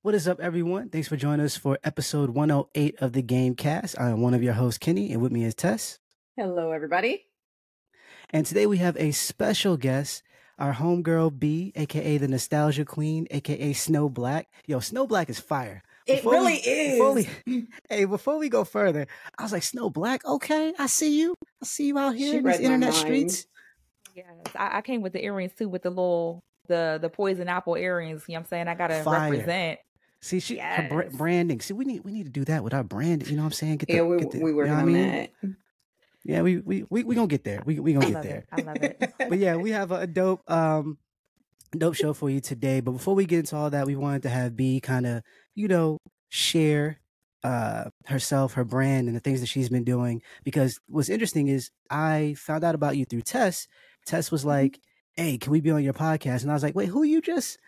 What is up, everyone? Thanks for joining us for episode 108 of the Gamecast. I am one of your hosts, Kenny, and with me is Tess. Hello, everybody. And today we have a special guest, our homegirl B, aka the Nostalgia Queen, aka Snow Black. Yo, Snow Black is fire. It really is. Before we go further, I was like, Snow Black, okay, I see you. I see you out here She in these read my internet mind. streets. Yes, I came with the earrings too, with the little the poison apple earrings. You know what I'm saying? I gotta Fire. represent. See, her Yes. branding. See, we need to do that with our brand. You know what I'm saying? Yeah, we working on that. Yeah, we gonna get there. We gonna get there. I love it. But yeah, we have a dope show for you today. But before we get into all that, we wanted to have B kind of, share herself, her brand, and the things that she's been doing. Because what's interesting is I found out about you through Tess. Tess was like, "Hey, can we be on your podcast?" And I was like, "Wait, who you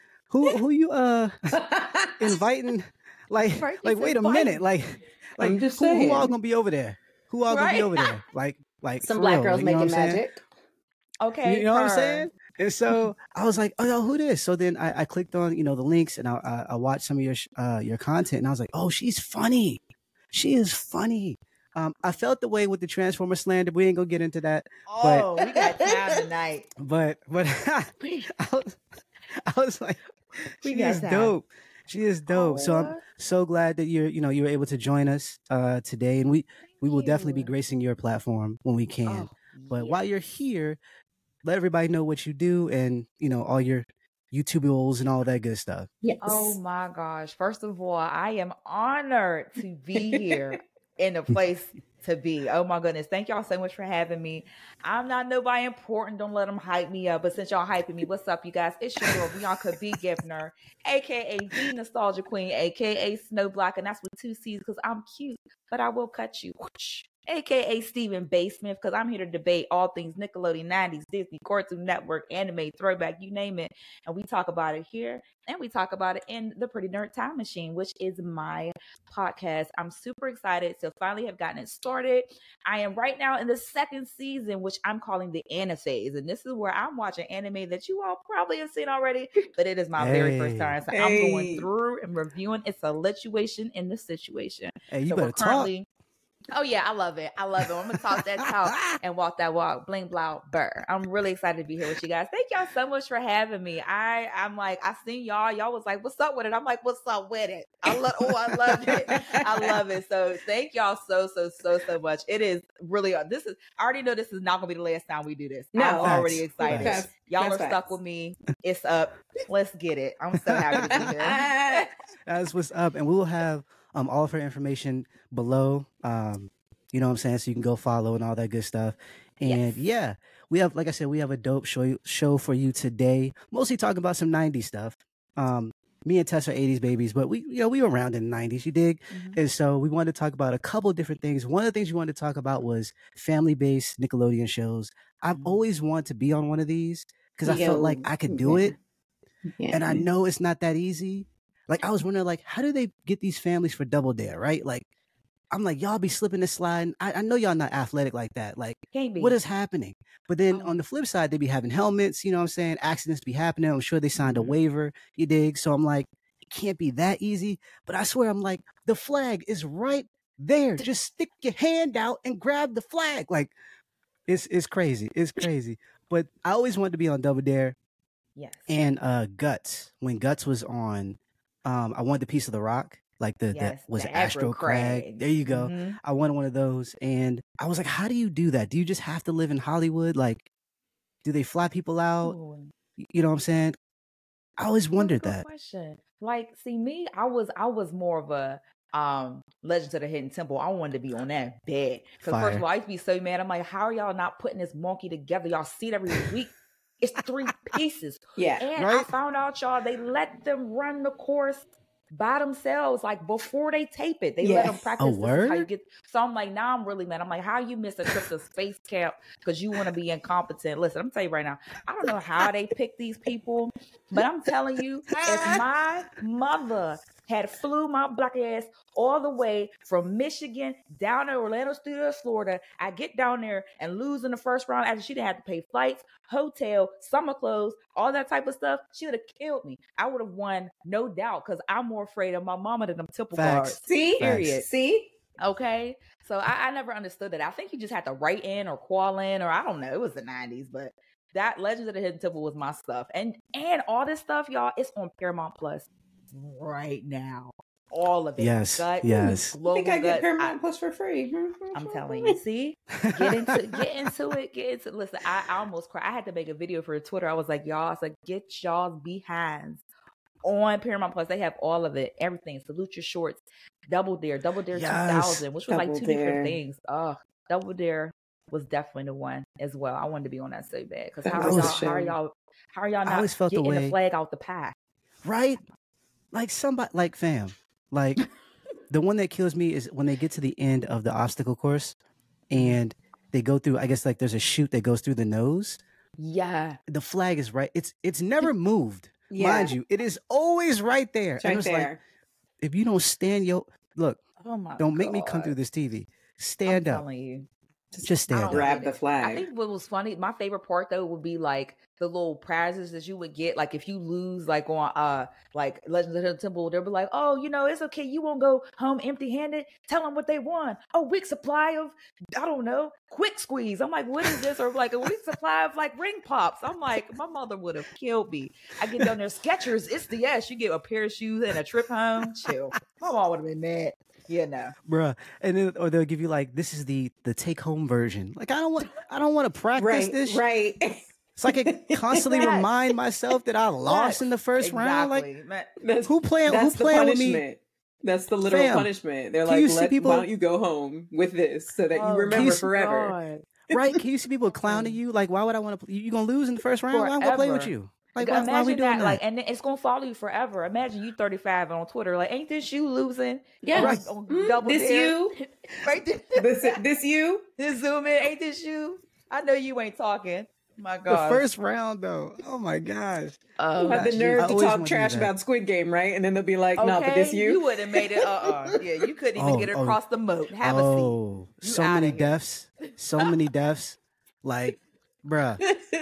inviting?" Like, wait a minute, like I'm just who saying. all gonna be over there? Who all gonna be Right. over there? Like Some for black real, girls you know what making I'm saying? magic. Okay, You know what I'm her. saying? And so I was like, "Oh, yo, who this?" So then I clicked on the links and I watched some of your content and I was like, "Oh, she's funny. She is funny." I felt the way with the Transformer slander. We ain't gonna get into that. Oh, we got time tonight. But I was like, We she got is time. dope. She is dope. So I'm Aw. so glad that you were able to join us today, and we will definitely be you. gracing your platform when we can. Oh, But while you're here, let everybody know what you do and all your YouTubeables and all that good stuff. Yes. Oh my gosh. First of all, I am honored to be here in a place to be. Oh my goodness. Thank y'all so much for having me. I'm not nobody important. Don't let them hype me up. But since y'all hyping me, what's up, you guys? It's your girl, Bianca B. Givner, aka the Nostalgia Queen, aka Snow Black. And that's with 2 C's because I'm cute, but I will cut you. AKA Stephen Basement, because I'm here to debate all things Nickelodeon, 90s, Disney, Cartoon Network, anime, throwback, you name it. And we talk about it here and we talk about it in the Pretty Nerd Time Machine, which is my podcast. I'm super excited to finally have gotten it started. I am right now in the 2nd season, which I'm calling the Anna phase. And this is where I'm watching anime that you all probably have seen already, but it is my very first time. So I'm going through and reviewing. It's a lituation in the situation. Hey, you So better we're talk. currently. Oh yeah, I love it. I'm gonna talk that talk and walk that walk. Bling blow burr. I'm really excited to be here with you guys. Thank y'all so much for having me. I'm like, I seen y'all. Y'all was like, "What's up with it?" I'm like, "What's up with it?" I love it. I love it. So thank y'all so much. It is really. I already know this is not gonna be the last time we do this. No. I'm already Facts. excited. Facts. Y'all That's are stuck facts. with me. It's up. Let's get it. I'm so happy to be here. That's what's up, and we will have all of her information below. You know what I'm saying? So you can go follow and all that good stuff. And Yes. yeah, we have, like I said, we have a dope show for you today. Mostly talking about some 90s stuff. Me and Tess are 80s babies, but we were around in the 90s, you dig? Mhm. And so we wanted to talk about a couple of different things. One of the things we wanted to talk about was family-based Nickelodeon shows. I've always wanted to be on one of these because I felt like I could do it. Yeah. And I know it's not that easy. Like, I was wondering, like, how do they get these families for Double Dare, right? Like, I'm like, y'all be slipping and sliding. I know y'all not athletic like that. Like, Can't be. what is happening? But then Oh. on the flip side, they be having helmets, you know what I'm saying? Accidents be happening. I'm sure they signed a waiver, you dig? So I'm like, it can't be that easy. But I swear, I'm like, the flag is right there. Just stick your hand out and grab the flag. Like, it's crazy. It's crazy. But I always wanted to be on Double Dare. Yes. And Guts, when Guts was on, I wanted the piece of the rock, like the Astro Crag. There you go. Mhm. I wanted one of those, and I was like, how do you do that? Do you just have to live in Hollywood? Like, do they fly people out? Ooh. You know what I'm saying? I always wondered Good that. question. Like, see, me, I was more of a Legends of the Hidden Temple. I wanted to be on that bed. Because first of all, I used to be so mad. I'm like, how are y'all not putting this monkey together? Y'all see it every week. It's 3 pieces. Yeah. And Right? I found out, y'all, they let them run the course by themselves, like before they tape it. They let them practice. Oh, This is how you word? get. So I'm like, now I'm really mad. I'm like, how you miss a trip to space camp because you want to be incompetent? Listen, I'm telling you right now, I don't know how they pick these people, but I'm telling you, if my mother had flew my black ass all the way from Michigan down to Orlando Studios, Florida. I get down there and lose in the first round after she didn't have to pay flights, hotel, summer clothes, all that type of stuff. She would have killed me. I would have won, no doubt, because I'm more afraid of my mama than them Temple guards. See? Period. See? Okay. So I never understood that. I think you just had to write in or call in, or I don't know. It was the 90s, but that Legends of the Hidden Temple was my stuff. And all this stuff, y'all, it's on Paramount Plus right now. All of it. Yes. Gut, Yes. I think I get Paramount Plus for free. I'm telling you. See? Get into it. Listen, I almost cried. I had to make a video for Twitter. I was like, y'all, I was like, get y'all's behinds on Paramount Plus. They have all of it. Everything. Salute Your Shorts. Double Dare 2000, which was like two different things. Oh, Double Dare was definitely the one as well. I wanted to be on that so bad. Because how are y'all not getting the flag out the pie? Right? Like somebody, like fam. Like the one that kills me is when they get to the end of the obstacle course and they go through, I guess like there's a chute that goes through the nose. Yeah. The flag is right. It's never moved. Mind you, it is always right there. It's right there. Like, if you don't stand look, don't make me come through this TV. Stand up. Telling you. Just stand up. Grab the flag. I think what was funny, my favorite part though would be like the little prizes that you would get. Like if you lose like on like Legends of the Temple, they'll be like, oh, it's okay, you won't go home empty handed. Tell them what they won. A week supply of, I don't know, Quick Squeeze. I'm like, what is this? Or like a week supply of like ring pops. I'm like, my mother would have killed me. I get down there, Skechers, it's the S. You get a pair of shoes and a trip home. Chill. My mom would have been mad. Yeah, no, bruh. And then, or they'll give you like, this is the take home version. Like I don't want to practice this. Right. So I can constantly remind myself that I lost in the first round. Like who playing with me? That's the literal punishment. They're like, why don't you go home with this so that you remember forever? God. Right? Can you see people clowning you? Like, why would I want to? You gonna lose in the first round? Why am I gonna play with you? Like, why are we doing that? Like, and it's gonna follow you forever. Imagine you 35 on Twitter, like, ain't this you losing? Yeah, right. Double this Dare. You, right there. this you, this Zoom in, ain't this you? I know you ain't talking. My God, the first round though. Oh my gosh. Oh, have the nerve to talk trash about Squid Game, right? And then they'll be like, "No, but this you would have made it. Yeah, you couldn't even get across the moat. Have a seat. So many deaths. So many deaths. Like, bruh.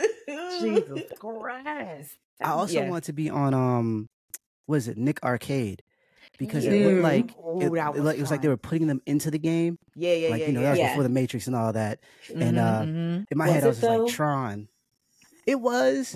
Jesus Christ. I also want to be on what is it, Nick Arcade, because it looked like it was like they were putting them into the game. Yeah, like that was before the Matrix and all that. And in my head I was just like Tron. It was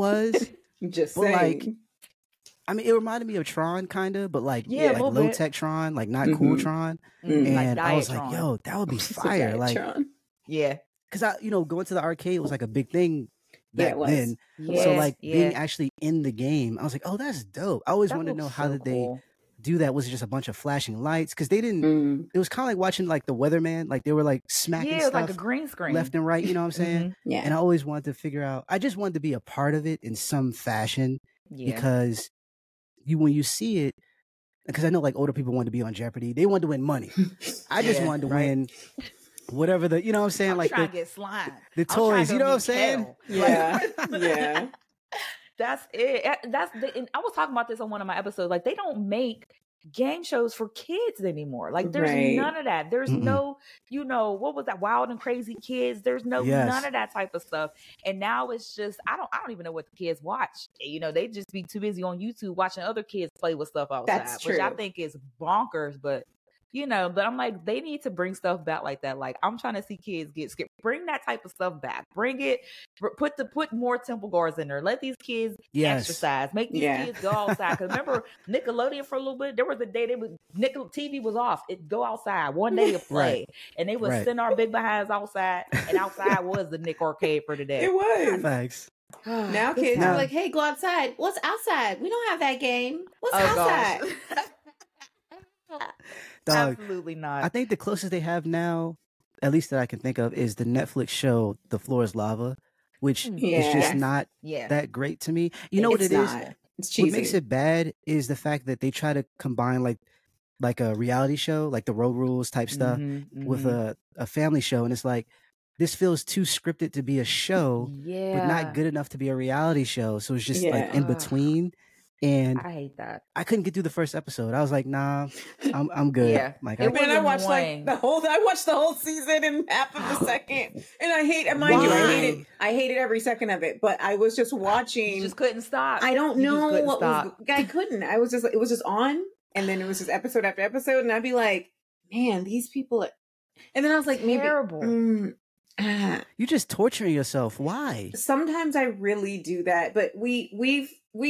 just saying. Like, I mean, it reminded me of Tron kind of, but like low tech Tron, like not cool Tron. And like I was like, yo, that would be fire. Like, yeah, because going to the arcade was like a big thing back then. Yeah, so like being actually in the game, I was like, oh, that's dope. I always wanted to know how did they do that. Was it just a bunch of flashing lights? Because they didn't. It was kind of like watching like the Weatherman. Like they were like smacking stuff like a green screen left and right. You know what I'm saying? Yeah. And I always wanted to figure out. I just wanted to be a part of it in some fashion because when you see it, because I know like older people wanted to be on Jeopardy. They wanted to win money. I just wanted to win. Whatever the, you know what I'm saying? I'm like trying to get slime. The toys, you know what I'm saying? Yeah. Yeah. That's it. And I was talking about this on one of my episodes. Like, they don't make game shows for kids anymore. Like, there's none of that. There's no, what was that? Wild and Crazy Kids. There's none of that type of stuff. And now it's just, I don't even know what the kids watch. They just be too busy on YouTube watching other kids play with stuff outside. That's true. Which I think is bonkers, but but I'm like, they need to bring stuff back like that. Like, I'm trying to see kids get scared. Bring that type of stuff back. Bring it. Put more Temple Guards in there. Let these kids exercise. Make these kids go outside. Because remember Nickelodeon for a little bit. There was a day TV was off. It go outside one day to play, and they would send our big behinds outside. And outside was the Nick Arcade for today. It was. Thanks. Now kids are like, "Hey, go outside. What's outside? We don't have that game. What's outside?" Dog, absolutely not. I think the closest they have now, at least that I can think of, is the Netflix show The Floor is Lava, which is just not that great to me. You know what it is? It's cheesy. What makes it bad is the fact that they try to combine like a reality show, like the Road Rules type stuff, with a family show, and it's like, this feels too scripted to be a show, but not good enough to be a reality show. So it's just like in between. And I hate that. I couldn't get through the first episode. I was like, nah, I'm good. Yeah. Like, I watched the whole season in half of the second. And I hate it. Mind you, I hated every second of it. But I was just watching. You just couldn't stop. I don't know what was. I couldn't. It was just on. And then it was just episode after episode. And I'd be like, man, these people are... And then I was like, terrible. Maybe... You're just torturing yourself. Why? Sometimes I really do that. But we've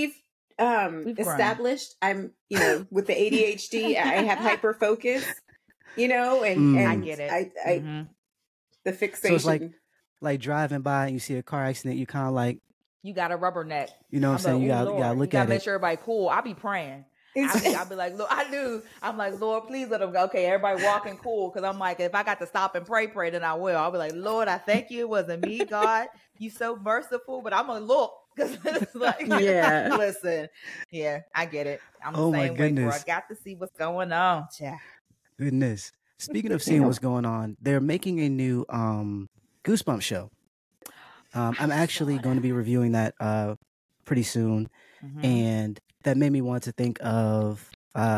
established I'm, with the ADHD, I have hyper focus, and I get it. I the fixation. So it's like driving by and you see a car accident, you kind of like, you got a rubberneck. You know what I'm saying? You gotta look at it. Make sure everybody cool. I'll be praying. I'll be like, Lord, I'm like, Lord, please let them go. Okay, everybody walking cool. Cause I'm like, if I got to stop and pray, then I will. I'll be like, Lord, I thank you. It wasn't me, God. You so merciful, but I'm gonna look. Cause it's like, listen, I get it. I'm the same way, bro. I got to see what's going on. Yeah. Goodness. Speaking of seeing what's going on, they're making a new Goosebumps show. I'm actually going to be reviewing that pretty soon. And that made me want to think of,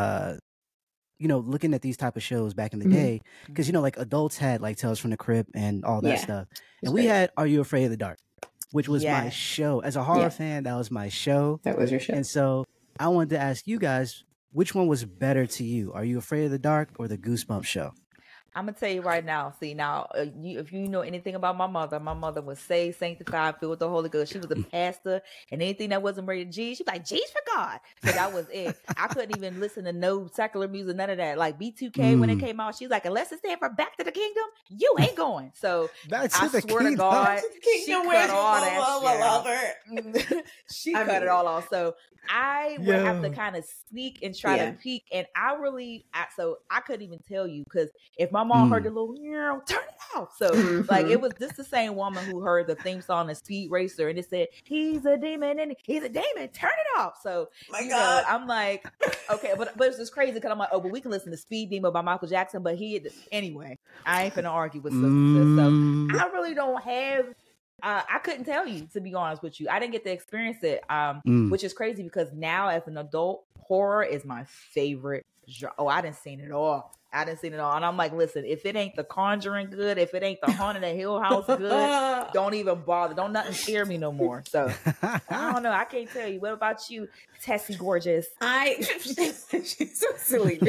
looking at these type of shows back in the day. Because, like adults had like Tales from the Crypt and all that stuff. And we had Are You Afraid of the Dark? Which was my show. As a horror fan, that was my show. That was your show. And so I wanted to ask you guys, which one was better to you? Are You Afraid of the Dark or the Goosebumps show? I'm gonna tell you right now. See, now, if you know anything about my mother was saved, sanctified, filled with the Holy Ghost. She was a pastor, and anything that wasn't rated G, she'd be like, G's for God. So that was it. I couldn't even listen to no secular music, none of that. Like B2K when it came out, she's like, unless it's there for Back to the Kingdom, you ain't going. So I swear to God, she cut all that shit. She cut it all off. So I would have to kind of sneak and try to peek, and so I couldn't even tell you, because if my mom heard the little turn it off. So like it was just the same woman who heard the theme song of Speed Racer and it said, he's a demon, turn it off. So God. I'm like, okay, but it's just crazy because I'm like, oh, but we can listen to Speed Demon by Michael Jackson, but anyway, I ain't finna argue with sisters. So I really don't have I couldn't tell you, to be honest with you. I didn't get to experience it, which is crazy because now as an adult, horror is my favorite genre. Oh, I didn't see it all. And I'm like, listen, if it ain't The Conjuring good, if it ain't The Haunted at Hill House good, don't even bother. Don't nothing scare me no more. So I don't know. I can't tell you. What about you, Tessie Gorgeous? She's so silly.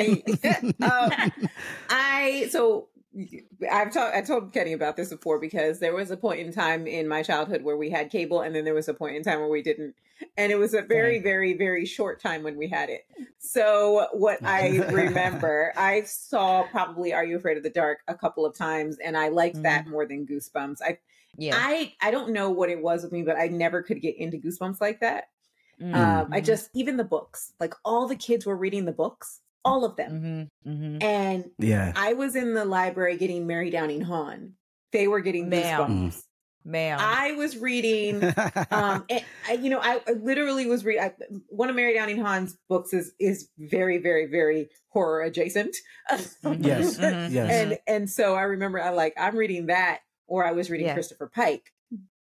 I told Kenny about this before, because there was a point in time in my childhood where we had cable, and then there was a point in time where we didn't. And it was a very, very, very short time when we had it. So what I remember, I saw probably Are You Afraid of the Dark a couple of times, and I liked that more than Goosebumps. I don't know what it was with me, but I never could get into Goosebumps like that. Even the books, like all the kids were reading the books. All of them. And I was in the library getting Mary Downing Hahn. They were getting Goosebumps. I was reading, I literally was reading, one of Mary Downing Hahn's books is very, very, very horror adjacent. Yes. And so I remember I'm reading that, or I was reading Christopher Pike.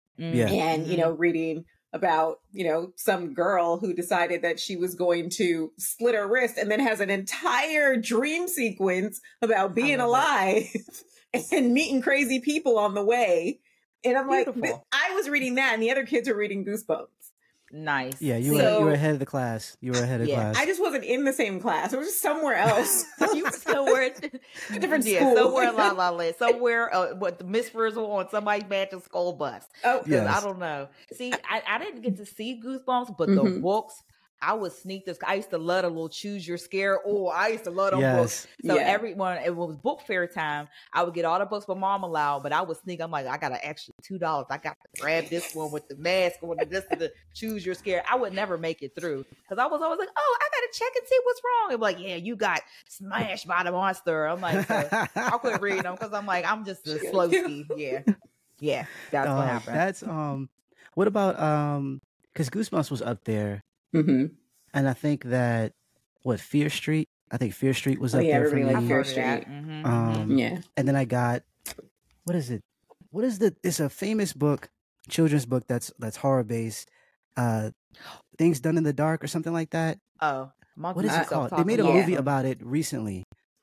And, reading about, some girl who decided that she was going to slit her wrist and then has an entire dream sequence about being alive and meeting crazy people on the way. And I'm Beautiful. Like, I was reading that and the other kids are reading Goosebumps. Nice. Yeah, you were ahead of the class. You were ahead of class. I just wasn't in the same class. It was just somewhere else. You were somewhere, different school. Somewhere La La Land, somewhere the Miss Frizzle on somebody's magic school bus. Oh, yes. I don't know. See, I didn't get to see Goosebumps, but the books. I would sneak this. I used to love a little Choose Your Scare. Oh, I used to love those books. So everyone, it was book fair time. I would get all the books my mom allowed, but I would sneak. I'm like, I got an extra $2. I got to grab this one with the mask or this to the Choose Your Scare. I would never make it through because I was always like, oh, I got to check and see what's wrong. And like, yeah, you got smashed by the monster. I'm like, I quit reading them because I'm like, I'm just a slow ski. Yeah, that's what happened. That's what about because Goosebumps was up there. And I think that Fear Street. I think Fear Street was up there for me. Like Fear Street. And then I got what is it? It's a famous book, children's book that's horror based. Things Done in the Dark or something like that. Oh, my What is goodness, it called? They talking made a about movie some- about it recently.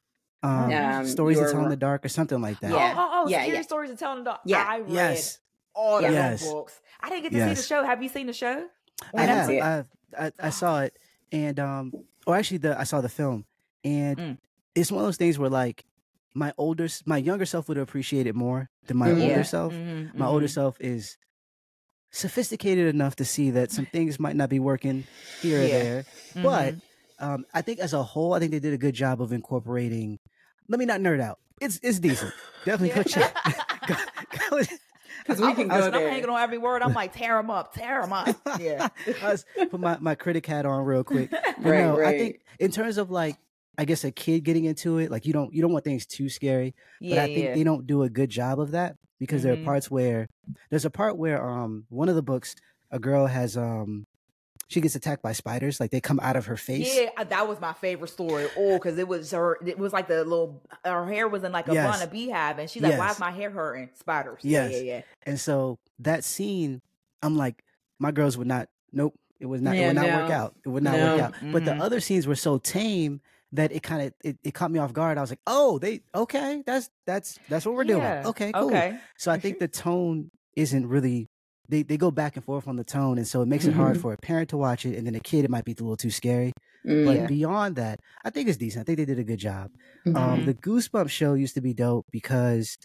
you Stories to were Tell in the wrong. Dark or something like that. Yeah. Scary yeah. stories to tell in the dark. Yeah. I read Yes. all of Yes. those books. I didn't get to see the Yes. show. Have you seen the show? I I didn't have. see it. I saw it, and or actually, I saw the film, and Mm. it's one of those things where like my younger self would appreciate it more than my Mhm. older self. Mhm, My older mhm. self is sophisticated enough to see that some things might not be working here or Yeah. there, but Mhm. I think as a whole, I think they did a good job of incorporating. Let me not nerd out. It's decent. Definitely go check. Go- Because we can go I'm there. hanging on every word. I'm like, tear them up. Yeah. I was put my critic hat on real quick. But Right, no, I right. think in terms of like, I guess a kid getting into it, like you don't want things too scary. But Yeah, I think yeah. they don't do a good job of that because there are Mhm. parts where there's a part where one of the books, a girl has she gets attacked by spiders, like they come out of her face. Yeah, that was my favorite story. Oh, because it was like the little, her hair was in like a Yes. bun, a beehive, and she's like, why Yes. is my hair hurting? Spiders. Yes. Yeah. And so that scene, I'm like, my girls would not. Nope, it would not. Yeah, it would not no. work out. It would not No. work out. But the Mhm. other scenes were so tame that it kind of it caught me off guard. I was like, oh, that's what we're doing. Yeah. Okay, cool. Okay. So I think the tone isn't really. They go back and forth on the tone, and so it makes it hard Mhm. for a parent to watch it, and then a kid it might be a little too scary. Mm. But Yeah. beyond that, I think it's decent. I think they did a good job. Mhm. The Goosebumps show used to be dope because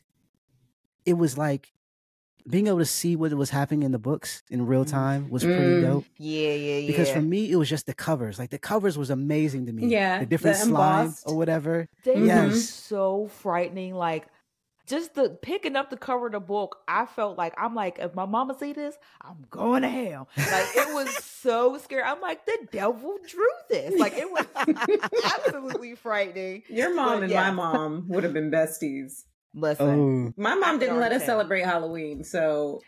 it was like being able to see what was happening in the books in real time was pretty Mm. dope. Yeah. Because for me, it was just the covers. Like the covers was amazing to me. Yeah, The different the slime embossed. or whatever. They were Yes. so frightening. Like, just the picking up the cover of the book, I felt like, I'm like, if my mama see this, I'm going to hell. Like, it was so scary. I'm like, the devil drew this. Like, it was absolutely frightening. Your mom But and yeah. my mom would have been besties. Listen, Oh, My I mom could didn't let already us tell. celebrate Halloween, so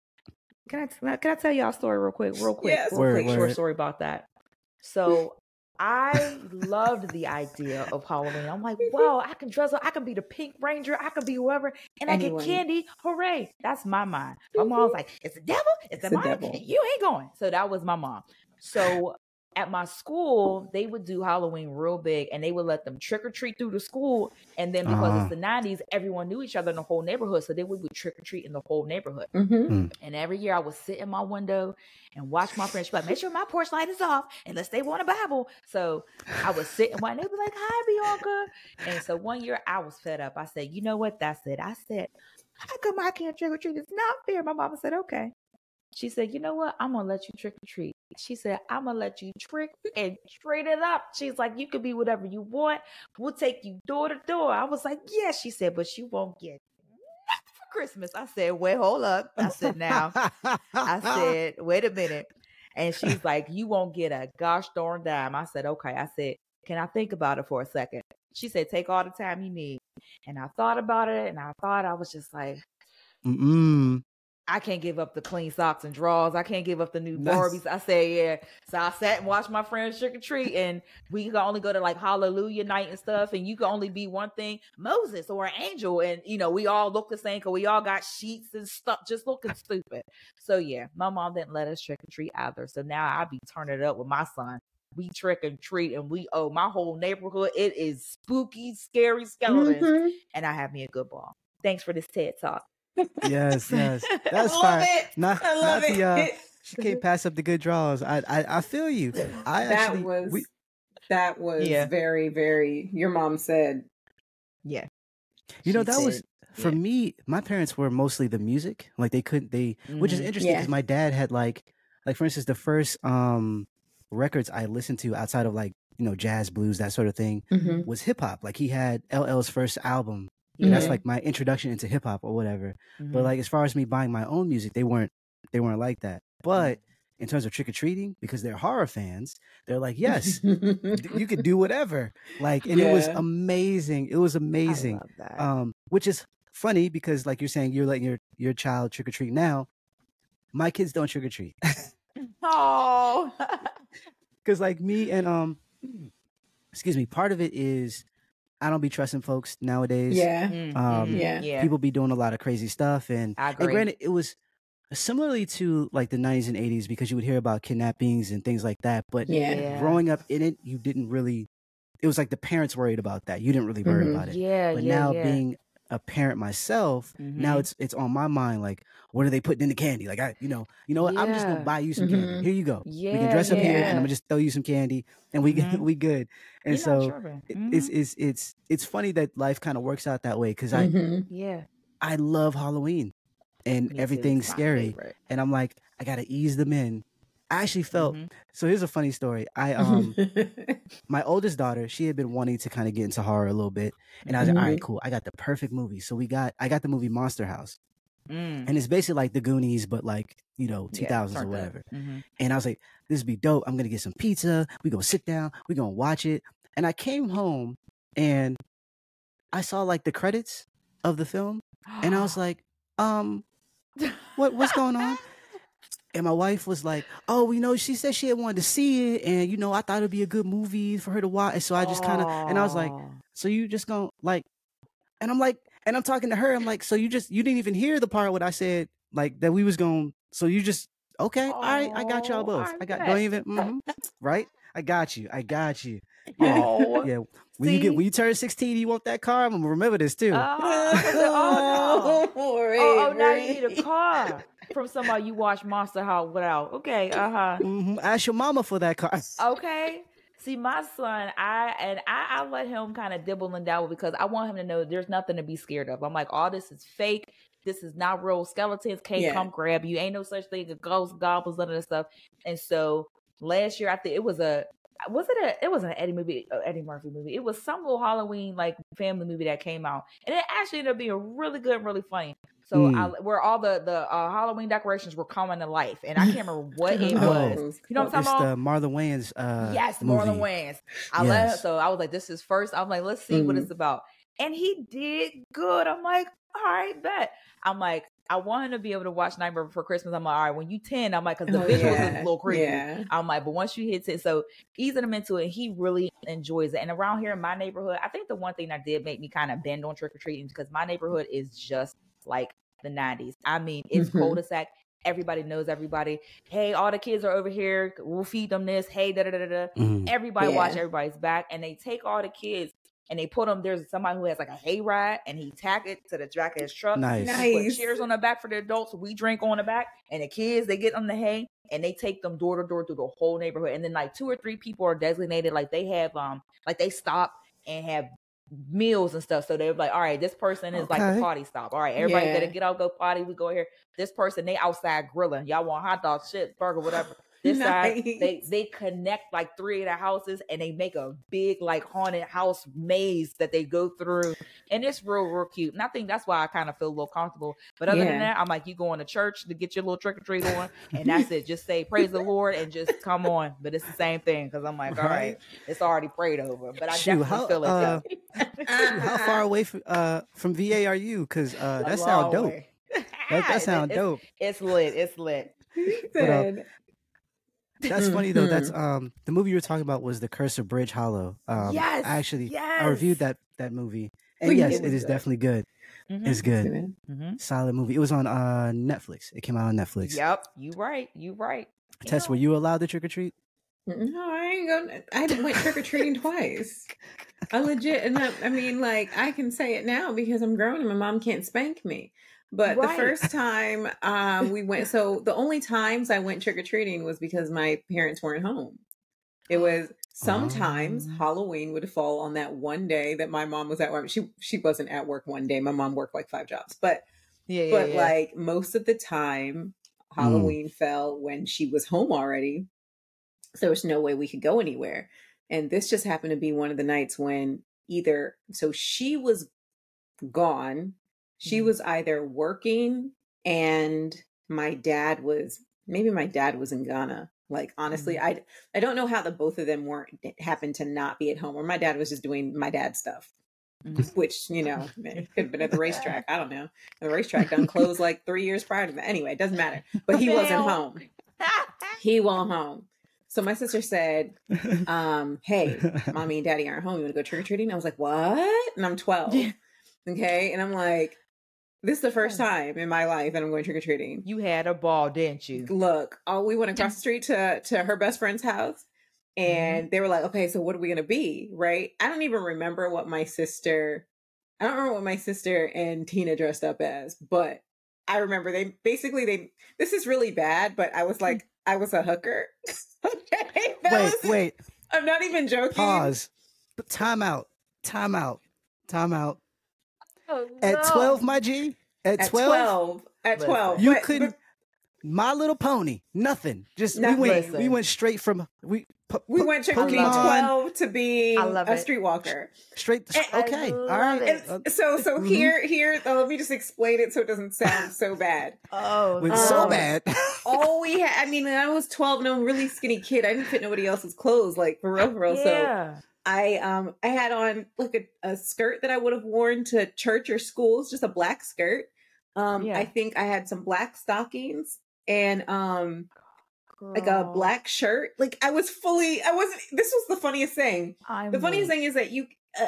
Can I tell y'all a story real quick? Yes. Word, Short word. story about that. So I loved the idea of Halloween. I'm like, wow, I can dress up. I can be the Pink Ranger. I can be whoever, and I Anyone. get candy. Hooray! That's my mind. My mom was like, "It's the devil. It's the demonic. devil. And you ain't going." So that was my mom. So at my school, they would do Halloween real big, and they would let them trick or treat through the school. And then because it's the 90s, everyone knew each other in the whole neighborhood, so they would trick or treat in the whole neighborhood. Mm-hmm. And every year I would sit in my window and watch my friends. She'd be like, make sure my porch light is off unless they want a Bible. So I would sit and watch, and they'd be like, hi, Bianca. And so one year I was fed up. I said, you know what? That's it. I said, how come I can't trick or treat? It's not fair. My mama said, okay. She said, you know what? I'm going to let you trick or treat. She said, I'm going to let you trick and treat it up. She's like, you could be whatever you want. We'll take you door to door. I was like, yes. She said, but you won't get nothing for Christmas. I said, wait, hold up. I said, now. I said, wait a minute. And she's like, you won't get a gosh darn dime. I said, okay. I said, can I think about it for a second? She said, take all the time you need. And I thought about it, and I was just like, I can't give up the clean socks and drawers. I can't give up the new Nice. Barbies. I said, yeah. So I sat and watched my friends trick or treat, and we could only go to like Hallelujah night and stuff, and you could only be one thing, Moses or an angel. And, you know, we all look the same because we all got sheets and stuff just looking stupid. So, yeah, my mom didn't let us trick or treat either. So now I be turning it up with my son. We trick and treat, and my whole neighborhood, it is spooky, scary skeletons. Mm-hmm. And I have me a good ball. Thanks for this TED Talk. Yes. That's I love fine. it. Not I love it. she can't pass up the good draws. I feel you. That was Yeah. very, very. Your mom said, Yeah. You know, She that was said, for yeah. me. My parents were mostly the music. Like which is Mhm. interesting Yeah. because my dad had like for instance, the first records I listened to outside of like jazz, blues, that sort of thing mm-hmm. was hip hop. Like he had LL's first album. Yeah. And that's like my introduction into hip hop or whatever. But like as far as me buying my own music, they weren't like that. But in terms of trick or treating, because they're horror fans, they're like, yes, you could do whatever. Like, and it was Yeah. amazing. It was I amazing. love that. Which is funny because like you're saying, you're letting your child trick or treat now. My kids don't trick or treat. Oh. Because like me and excuse me, part of it is I don't be trusting folks nowadays. Yeah. Mm, Um, mhm. Yeah. Yeah. People be doing a lot of crazy stuff, and I agree. granted, it was similarly to like the 90s and 80s, because you would hear about kidnappings and things like that. But Yeah. growing up in it, you didn't really, it was like the parents worried about that. You didn't really worry about it. Yeah, But yeah, now yeah. being a parent myself, now it's on my mind. Like, what are they putting in the candy? Like, you know what? I'm just gonna Yeah. buy you some candy. Here you go. We can Yeah, dress up here, and yeah. I'm gonna just throw you some candy, and we we good. And You're not so tripping. it's funny that life kind of works out that way, because Yeah. I love Halloween and Me too. everything's It's my scary, favorite. and I'm like, I gotta ease them in. I actually felt so. Here's a funny story. My oldest daughter, she had been wanting to kind of get into horror a little bit, and I was like, all right, cool. I got the perfect movie. So I got the movie Monster House, and it's basically like the Goonies, but like, you know, 2000s or whatever. And I was like, this would be dope. I'm gonna get some pizza. We gonna sit down. We gonna watch it. And I came home and I saw like the credits of the film, and I was like, what's going on? And my wife was like, oh, you know, she said she had wanted to see it, and, you know, I thought it'd be a good movie for her to watch. And so I just kind of, and I was like, so you just gonna like, and I'm like, and I'm talking to her, I'm like, so you didn't even hear the part what I said, like, that we was going, so you just, okay, all right, I got y'all both. Don't even, right? I got you. Yeah. Yeah. When you turn 16, you want that car? I'm gonna remember this too. Oh no. Now you need a car from somebody you watch Monster House without. Okay, Ask your mama for that car. Okay. See, my son, I let him kind of dibble and dabble because I want him to know there's nothing to be scared of. I'm like, all this is fake. This is not real. Skeletons can't come grab you. Ain't no such thing as ghosts, goblins, none of that stuff. And so last year, I think it was an Eddie Murphy movie. It was some little Halloween like family movie that came out, and it actually ended up being really good and really funny. So where all the Halloween decorations were coming to life, and I can't remember what it was. You know what I'm talking about? It's the Marlon Wayans. Yes, movie. Marlon Wayans. I was like, this is first. I'm like, let's see what it's about, and he did good. I'm like, all right, bet. I'm like, I want him to be able to watch Nightmare Before Christmas. I'm like, all right, when you 10, I'm like, because the visuals is a little creepy. Yeah. I'm like, but once you hit 10, so easing him into it, he really enjoys it. And around here in my neighborhood, I think the one thing that did make me kind of bend on trick-or-treating because my neighborhood is just like the 90s. I mean, it's cul-de-sac. Everybody knows everybody. Hey, all the kids are over here. We'll feed them this. Hey, da-da-da-da-da. Everybody watch everybody's back. And they take all the kids and they put them, there's somebody who has like a hayride and he tack it to the back of his truck. Nice. Put chairs on the back for the adults. We drink on the back. And the kids, they get on the hay and they take them door to door through the whole neighborhood. And then like 2 or 3 people are designated. Like they have, like they stop and have meals and stuff. So they're like, all right, this person is like the party stop. All right, everybody gotta get out, go potty. We go here. This person, they outside grilling. Y'all want hot dog, shit, burger, whatever. This side, they connect like 3 of the houses and they make a big like haunted house maze that they go through. And it's real cute. And I think that's why I kind of feel a little comfortable. But other than that, I'm like, you going to church to get your little trick or treat on. And that's it. Just say praise the Lord and just come on. But it's the same thing because I'm like, all right, it's already prayed over. But I definitely feel it. How far away from VA are you? Because that sounds dope. That sounds dope. It's lit. It's lit. But, that's funny though. That's the movie you were talking about was The Curse of Bridge Hollow. Yes, I reviewed that movie, and yes, it is definitely good. It's good, solid movie. It was on Netflix. It came out on Netflix. Yep, you right. Tess, were you allowed to trick or treat? No, I ain't going. I went trick or treating twice. I legit, and I mean, like I can say it now because I'm grown and my mom can't spank me. But the first time we went, so the only times I went trick-or-treating was because my parents weren't home. It was sometimes Halloween would fall on that one day that my mom was at work. She wasn't at work one day. My mom worked like 5 jobs. But like most of the time, Halloween fell when she was home already. So there was no way we could go anywhere. And this just happened to be one of the nights when so she was gone. She was either working and my dad was in Ghana. Like, honestly, I don't know how the both of them happened to not be at home, or my dad was just doing my dad's stuff, which, you know, it could have been at the racetrack. I don't know. The racetrack done closed like 3 years prior to that. Anyway, it doesn't matter. But he wasn't home. He wasn't home. So my sister said, hey, mommy and daddy aren't home. You want to go trick-or-treating? I was like, what? And I'm 12. Okay. And I'm like, This is the first time in my life that I'm going trick or treating. You had a ball, didn't you? Look, we went across the street to her best friend's house, and they were like, "Okay, so what are we gonna be?" Right? I don't remember what my sister and Tina dressed up as, but I remember they this is really bad, but I was like, I was a hooker. Okay, wait. I'm not even joking. Pause. Time out. Oh, At 12, my G. At 12. At 12. You couldn't. My Little Pony. Nothing. Just we went straight from we went trick or treating 12 to be a streetwalker. Straight. Okay. All right. So here. Let me just explain it so it doesn't sound so bad. It's so bad. All we had. I mean, when I was 12 and I'm a really skinny kid, I didn't fit nobody else's clothes, like for real. Yeah. So I had on like a skirt that I would have worn to church or schools, just a black skirt. I think I had some black stockings and like a black shirt. Like I wasn't. This was the funniest thing. The funniest thing is that you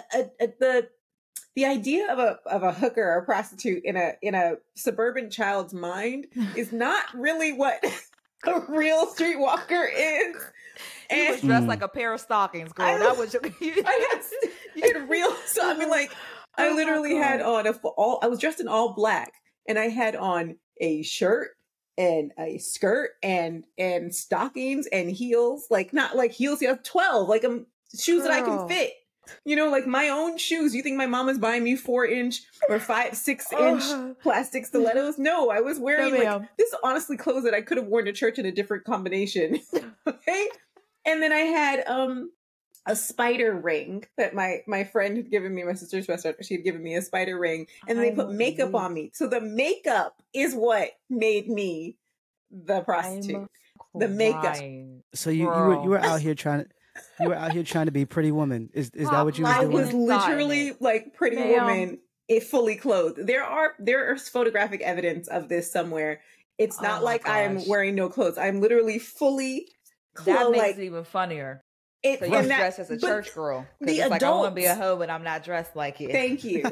the idea of a hooker or a prostitute in a suburban child's mind is not really what a real streetwalker is. You was dressed like a pair of stockings, girl. That was you had real. So I mean, like I literally had on I was dressed in all black, and I had on a shirt and a skirt and stockings and heels, like not like heels. You have 12, like shoes that I can fit. You know, like my own shoes. You think my mom is buying me 4-inch or 6-inch plastic stilettos? No, I was wearing this honestly clothes that I could have worn to church in a different combination. Okay. And then I had a spider ring that my friend had given me, my sister's best friend. She had given me a spider ring, and then they put makeup on me. So the makeup is what made me the prostitute. The makeup. So you were out here trying to be Pretty Woman. Is that what you was doing? I was literally like Pretty Woman, fully clothed. There is photographic evidence of this somewhere. It's not like I'm wearing no clothes. I'm literally fully clothed. That makes it even funnier. So you're dressed as a church girl. Because it's like, I want to be a hoe, but I'm not dressed like it. Thank you.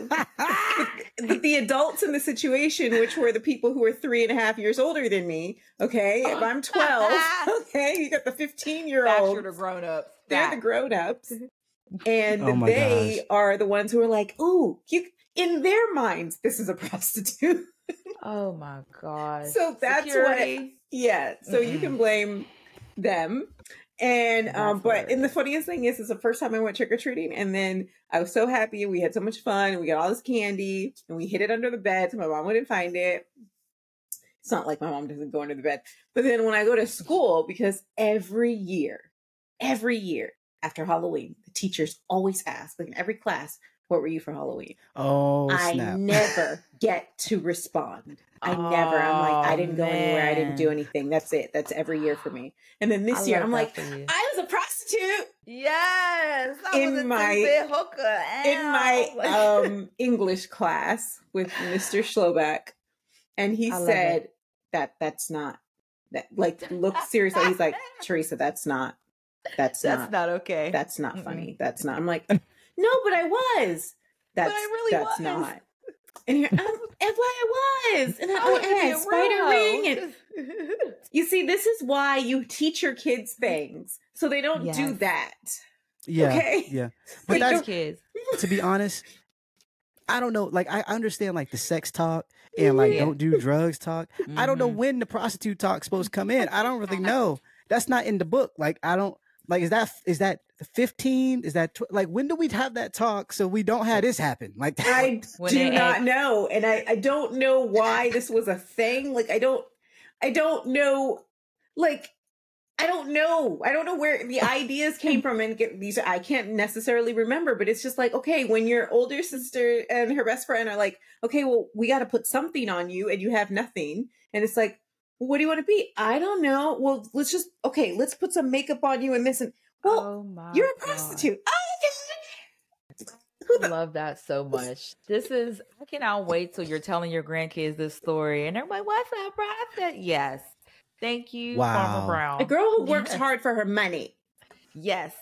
the adults in the situation, which were the people who were 3.5 years older than me, okay? If I'm 12, okay? You got the 15-year-olds. They're the grown-ups. They're the grown-ups. And they are the ones who are like, ooh, in their minds, this is a prostitute. Oh, my God. So that's Security. So you can blame them. And but the funniest thing is, it's the first time I went trick-or-treating, and then I was so happy, and we had so much fun, and we got all this candy, and we hid it under the bed so my mom wouldn't find it. It's not like my mom doesn't go under the bed. But then when I go to school, because every year after Halloween, the teachers always ask, like in every class, what were you for Halloween? Oh, snap. I never get to respond. I'm like, I didn't go anywhere. I didn't do anything. That's it. That's every year for me. And then this year, I'm like, I was a prostitute. Yes. In my English class with Mr. Schloback. And he said that's not, that like, look seriously. He's like, Teresa, that's not okay. That's not funny. That's not. I'm like, no, but I was. That's not. And here, I was. And I had spider ring. And you see, this is why you teach your kids things, so they don't do that. Yeah. Okay? Yeah. But that's kids. To be honest, I don't know. Like, I understand like the sex talk and like don't do drugs talk. Mm-hmm. I don't know when the prostitute talk's supposed to come in. I don't really know. That's not in the book. Like, I don't like. Is that 15? Is that like, when do we have that talk so we don't have this happen? Like, I do not know, and I don't know why this was a thing. Like, I don't know. Like, I don't know where the ideas came from, and these I can't necessarily remember. But it's just like, okay, when your older sister and her best friend are like, okay, well, we got to put something on you, and you have nothing, and it's like, well, what do you want to be? I don't know. Well, let's put some makeup on you and this and. Well, you're a prostitute. I love that so much. I cannot wait till you're telling your grandkids this story. And they're like, what's up, prophet? Yes. Thank you, Farmer Brown. A girl who works hard for her money. Yes.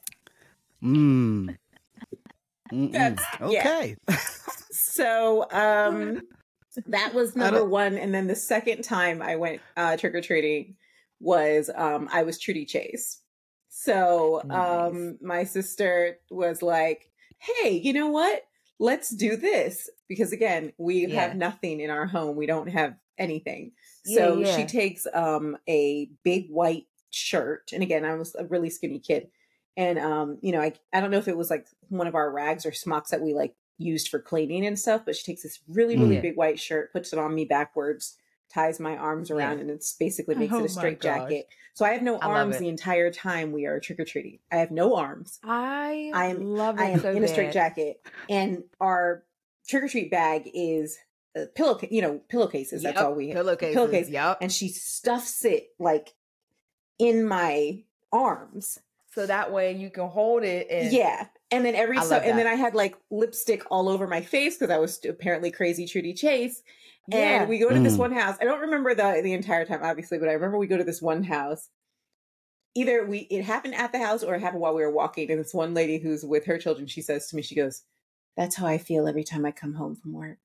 That's okay. So, That was number one. And then the second time I went trick-or-treating was I was Trudy Chase. So Nice. my sister was like, hey, you know what? Let's do this. Because again, we have nothing in our home. We don't have anything. So she takes a big white shirt. And again, I was a really skinny kid. And I don't know if it was like one of our rags or smocks that we like used for cleaning and stuff, but she takes this really, really big white shirt, puts it on me backwards, ties my arms around, and it's basically makes it a straight jacket. So I have no arms the entire time we are trick-or-treating. I have no arms. I am in a straight jacket. And our trick-or-treat bag is pillowcases. That's all we have. Pillowcases. Yep. And she stuffs it like in my arms. So that way you can hold it. And and then then I had like lipstick all over my face because I was apparently crazy Trudy Chase. And we go to this one house. I don't remember the entire time, obviously, but I remember we go to this one house. Either it happened at the house or it happened while we were walking. And this one lady who's with her children, she says to me, she goes, "That's how I feel every time I come home from work."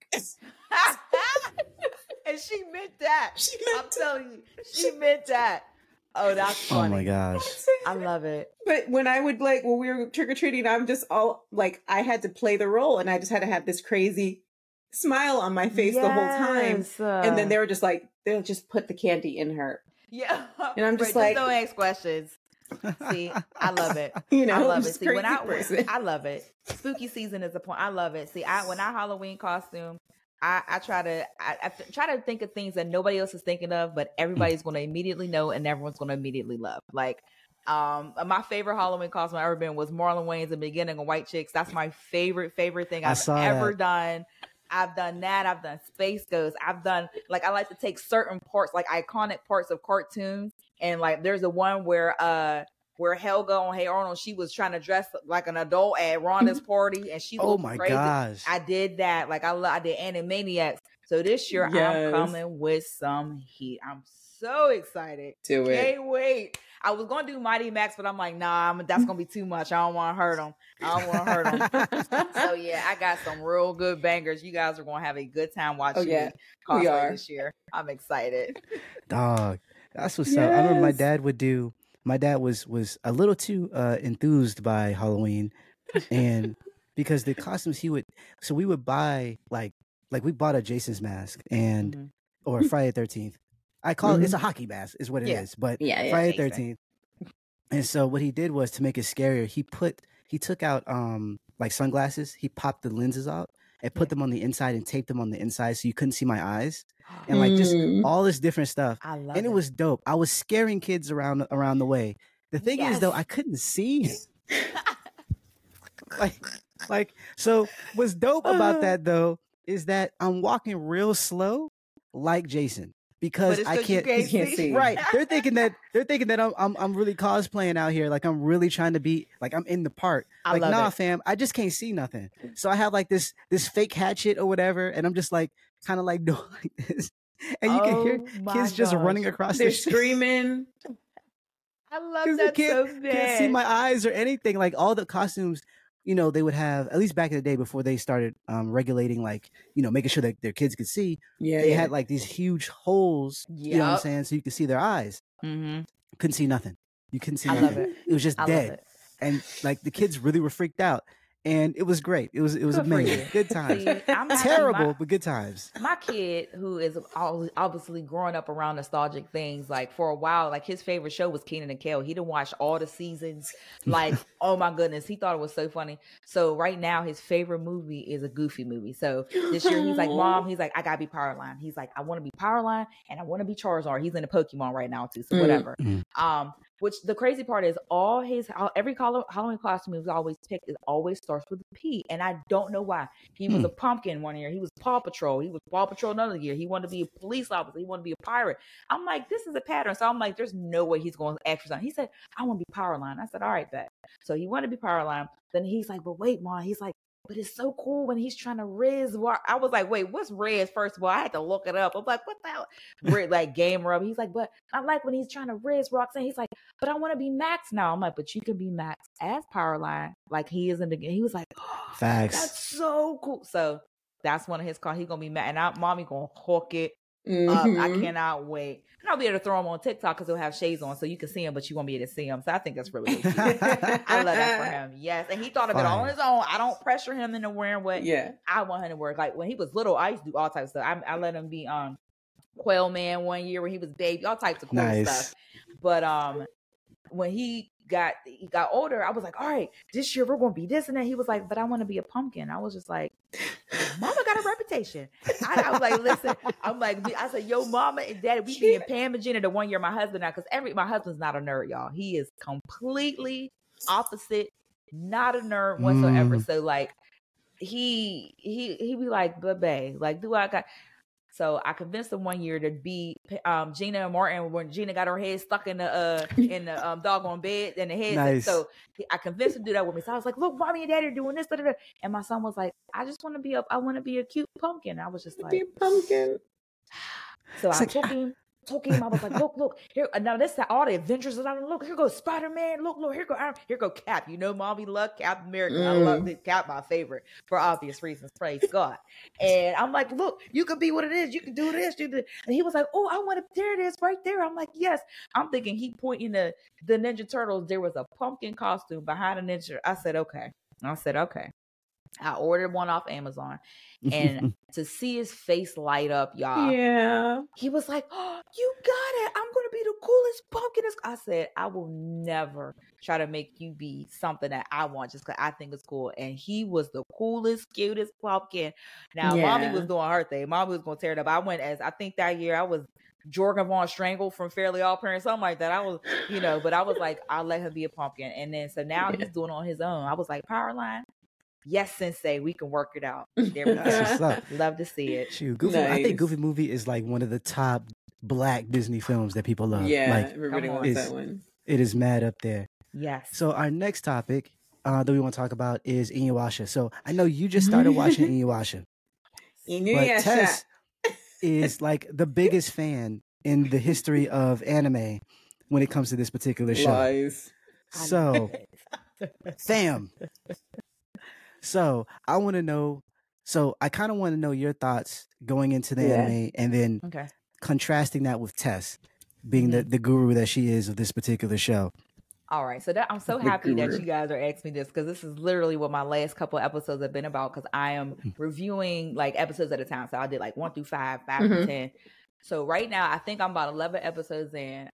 And she meant that. I'm telling you, she meant that. Oh, that's funny. Oh my gosh. I love it. But when I would when we were trick-or-treating, I'm just all like, I had to play the role and I just had to have this crazy smile on my face the whole time. And then they were just like, they'll just put the candy in her. Yeah. And I'm just like, don't ask questions. See, I love it. I love it. See, I love it. Spooky season is the point. I love it. See, when I Halloween costume, I try to think of things that nobody else is thinking of, but everybody's going to immediately know and everyone's going to immediately love. Like, my favorite Halloween costume I've ever been was Marlon Wayans in the beginning of White Chicks. That's my favorite thing I've ever done. I've done that. I've done Space Ghost. I've done, like, I like to take certain parts, like iconic parts of cartoons. And like, there's the one where Helga on Hey Arnold, she was trying to dress like an adult at Rhonda's party, and she looked crazy. Gosh. I did that. Like, I did Animaniacs. So this year I'm coming with some heat. I'm so excited. Can't wait. I was going to do Mighty Max, but I'm like, nah, that's going to be too much. I don't want to hurt them. So yeah, I got some real good bangers. You guys are going to have a good time watching me cosplay this year. I'm excited. Dog. That's what's up. I remember my dad was a little too enthused by Halloween, and because the costumes we would buy like we bought a Jason's mask and or Friday the 13th. I call it, it's a hockey mask is what it is, but Friday the 13th. And so what he did was, to make it scarier, he took out like sunglasses, he popped the lenses out and put them on the inside and taped them on the inside so you couldn't see my eyes. And like just all this different stuff. And it was dope. I was scaring kids around the way. The thing is though, I couldn't see. So what's dope about that though is that I'm walking real slow like Jason. Because I can't see. Right. They're thinking that I'm really cosplaying out here. Like I'm really trying to be like I'm in the part. Like, nah, fam, I just can't see nothing. So I have like this fake hatchet or whatever, and I'm just like kind of like doing like this. And you can hear kids just running across the street. Screaming. I love that so bad. Can't see my eyes or anything. Like all the costumes, they would have, at least back in the day before they started regulating, like, making sure that their kids could see. They had like these huge holes, you know what I'm saying? So you could see their eyes. Mm-hmm. Couldn't see nothing. You couldn't see nothing. Love it. It was just dead. And like the kids really were freaked out. And it was great. It was amazing. Good times. See, I'm terrible, but good times. My kid, who is obviously growing up around nostalgic things, like for a while, like his favorite show was Kenan and Kel. He didn't watch all the seasons. Like, oh my goodness, he thought it was so funny. So right now, his favorite movie is a Goofy movie. So this year, he's like, Mom, he's like, I gotta be Powerline. He's like, I want to be Powerline and I want to be Charizard. He's into Pokemon right now too. So whatever. Which the crazy part is every Halloween costume he's always picked always starts with a P, and I don't know why. He was a pumpkin one year. He was Paw Patrol. He was Paw Patrol another year. He wanted to be a police officer. He wanted to be a pirate. I'm like, this is a pattern. So I'm like, there's no way he's going to ask for something. He said, I want to be Powerline. I said, all right, bet. So he wanted to be Powerline. Then he's like, but wait, Mom. He's like, but it's so cool when he's trying to Riz. I was like, wait, what's Riz? First of all, I had to look it up. I'm like, what the hell? Like gamer up. He's like, but I like when he's trying to Riz Roxanne. He's like, but I want to be Max now. I'm like, but you can be Max as Powerline. Like he is in the game. He was like, oh, facts. That's so cool. So That's one of his cars. He's gonna be mad, and mommy gonna hook it up. I cannot wait. And I'll be able to throw him on TikTok because he'll have shades on, so you can see him, but you won't be able to see him. So I think that's really, really cute. I love that for him. Yes, and he thought of it all on his own. I don't pressure him into wearing what I want him to wear. Like when he was little, I used to do all types of stuff. I let him be Quail Man one year when he was baby, all types of cool stuff. But when he got older, I was like, all right, this year we're gonna be this and that. He was like, but I want to be a pumpkin. I was just like, mama got a reputation. I was like, listen, I said, yo, mama and daddy, we be in Pam and Gina the one year my husband now, because my husband's not a nerd, y'all. He is completely opposite, not a nerd whatsoever. So like he be like, babe, like, do I got? So I convinced him one year to be Gina and Martin when Gina got her head stuck in the doggone bed and the head. Nice. So I convinced him to do that with me. So I was like, look, mommy and daddy are doing this. Da, da, da. And my son was like, I just want to be a cute pumpkin. I was just like, be a pumpkin. So I took him. I was like, look, here. Now this is all the adventures that I look. Here goes Spider-Man. Look, here go Cap. You know, mommy love Captain America. I love this Cap, my favorite for obvious reasons. Praise God. And I'm like, look, you can be what it is. You can do this. Do this. And he was like, oh, I want to. There it is, right there. I'm like, yes. I'm thinking he pointing to the Ninja Turtles. There was a pumpkin costume behind a ninja. I said, okay. I ordered one off Amazon, and to see his face light up, y'all. He was like, oh, you got it. I'm going to be the coolest pumpkin. I said, I will never try to make you be something that I want just because I think it's cool. And he was the coolest, cutest pumpkin. Now, mommy was doing her thing. Mommy was going to tear it up. I think that year I was Jorgen Von Strangle from Fairly Odd Parents, something like that. I was, but I was like, I'll let him be a pumpkin. And then, so now he's doing it on his own. I was like, Powerline. Yes, Sensei, we can work it out. There we go. Love to see it. Shoot, Goofy. Nice. I think Goofy movie is like one of the top Black Disney films that people love. Yeah, like, everybody wants that one. It is mad up there. Yes. So our next topic that we want to talk about is Inuyasha. So I know you just started watching Inuyasha. But Tess is like the biggest fan in the history of anime when it comes to this particular show. Lies. So, fam. So I want to know. So I kind of want to know your thoughts going into the anime, and then contrasting that with Tess being the guru that she is of this particular show. All right, so I'm so happy that you guys are asking me this, because this is literally what my last couple of episodes have been about. Because I am reviewing like episodes at a time. So I did like 1 through 5, 5 through 10. So right now I think I'm about 11 episodes in.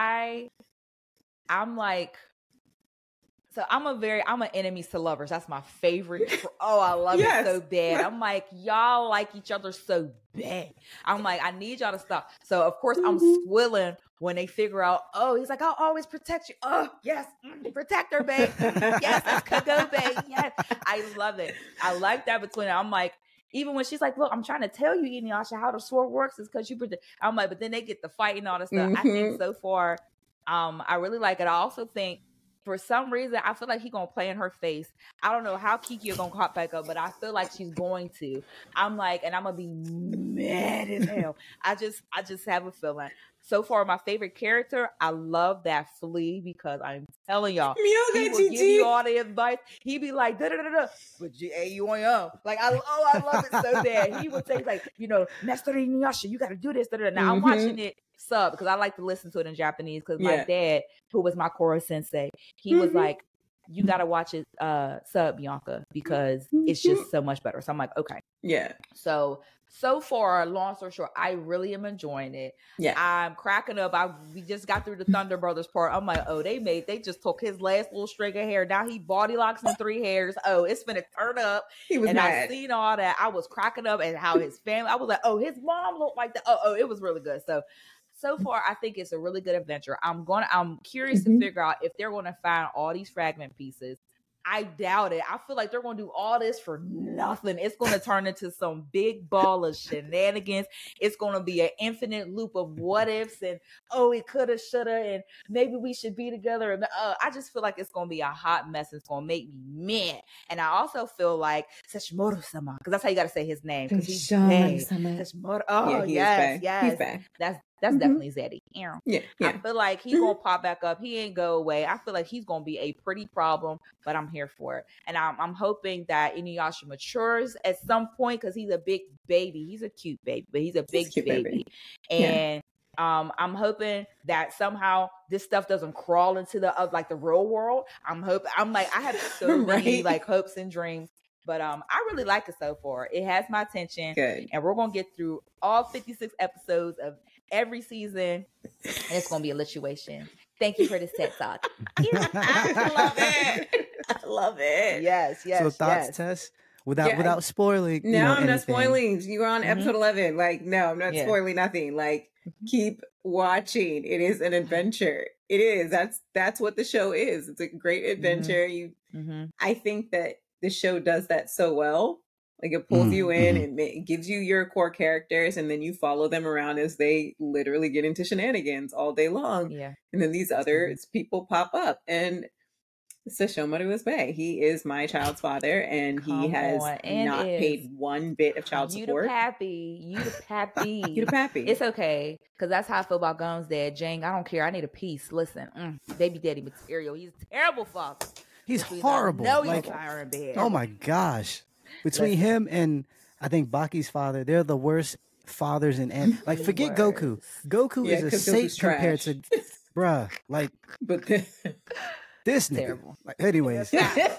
I'm like. So I'm an enemies to lovers. That's my favorite. Oh, I love it so bad. I'm like, y'all like each other so bad. I'm like, I need y'all to stop. So of course I'm squilling when they figure out, oh, he's like, I'll always protect you. Oh, yes. Protect her, babe. Yes, let's go, babe. Yes. I love it. I like that between them. I'm like, even when she's like, look, I'm trying to tell you, Inuyasha, how the sword works is because you protect. I'm like, but then they get the fight and all this stuff. I think so far, I really like it. I also think, for some reason, I feel like he's going to play in her face. I don't know how Kiki is going to pop back up, but I feel like she's going to. I'm like, and I'm going to be mad as hell. I just have a feeling. So far, my favorite character, I love that Flea, because I'm telling y'all, he will give you all the advice. He be like, da-da-da-da, but hey, you on your own. Like, I love it so bad. He would say, like, Master Inuyasha, you got to do this, da-da-da. Now, I'm watching it sub, because I like to listen to it in Japanese, because my dad, who was my Koro sensei, he was like, you got to watch it sub, Bianca, because it's just so much better. So I'm like, okay. Yeah. So far, long story short, I really am enjoying it. Yeah. I'm cracking up. We just got through the Thunder Brothers part. I'm like, oh, they just took his last little string of hair. Now he body locks in 3 hairs. Oh, it's finna turn up. He was mad. I seen all that. I was cracking up, and how his family, I was like, oh, his mom looked like that. Oh, it was really good. So far, I think it's a really good adventure. I'm curious to figure out if they're going to find all these fragment pieces. I doubt it. I feel like they're going to do all this for nothing. It's going to turn into some big ball of shenanigans. It's going to be an infinite loop of what ifs and, oh, it coulda, shoulda, and maybe we should be together. And I just feel like it's going to be a hot mess. It's going to make me mad. And I also feel like Sesshomaru-sama, because that's how you got to say his name. Because he's Sesshomaru. Oh, yeah, yes. He's back. That's definitely Zeddy. Yeah, I yeah. feel like he's gonna pop back up. He ain't go away. I feel like he's gonna be a pretty problem, but I'm here for it. And I'm hoping that Inuyasha matures at some point because he's a big baby. He's a cute baby, but he's a big baby. And I'm hoping that somehow this stuff doesn't crawl into the like the real world. I have so many like hopes and dreams. But I really like it so far. It has my attention. Good. And we're going to get through all 56 episodes of every season. And it's going to be a lituation. Thank you for the TED Talk. I love it. I love it. Yes. So thoughts, Tess? Without spoiling. No, I'm not anything. spoiling. You're on episode 11. Like, no, I'm not spoiling nothing. Like, keep watching. It is an adventure. It is. That's what the show is. It's a great adventure. I think that the show does that so well. Like, it pulls you in and it gives you your core characters, and then you follow them around as they literally get into shenanigans all day long. Yeah. And then these other people pop up, and Sesshomaru Iwai. He is my child's father, and he has not paid one bit of child support. You the pappy. You the pappy. It's okay, because that's how I feel about Gum's dad. Jang, I don't care. I need a piece. Listen, baby daddy material. He's a terrible father. He's horrible. No, like, he's fire in bed. Oh my gosh. Between him and I think Baki's father, they're the worst fathers in like forget Goku. Goku is a saint compared to bruh. Like but this nigga. Terrible. Like, anyways.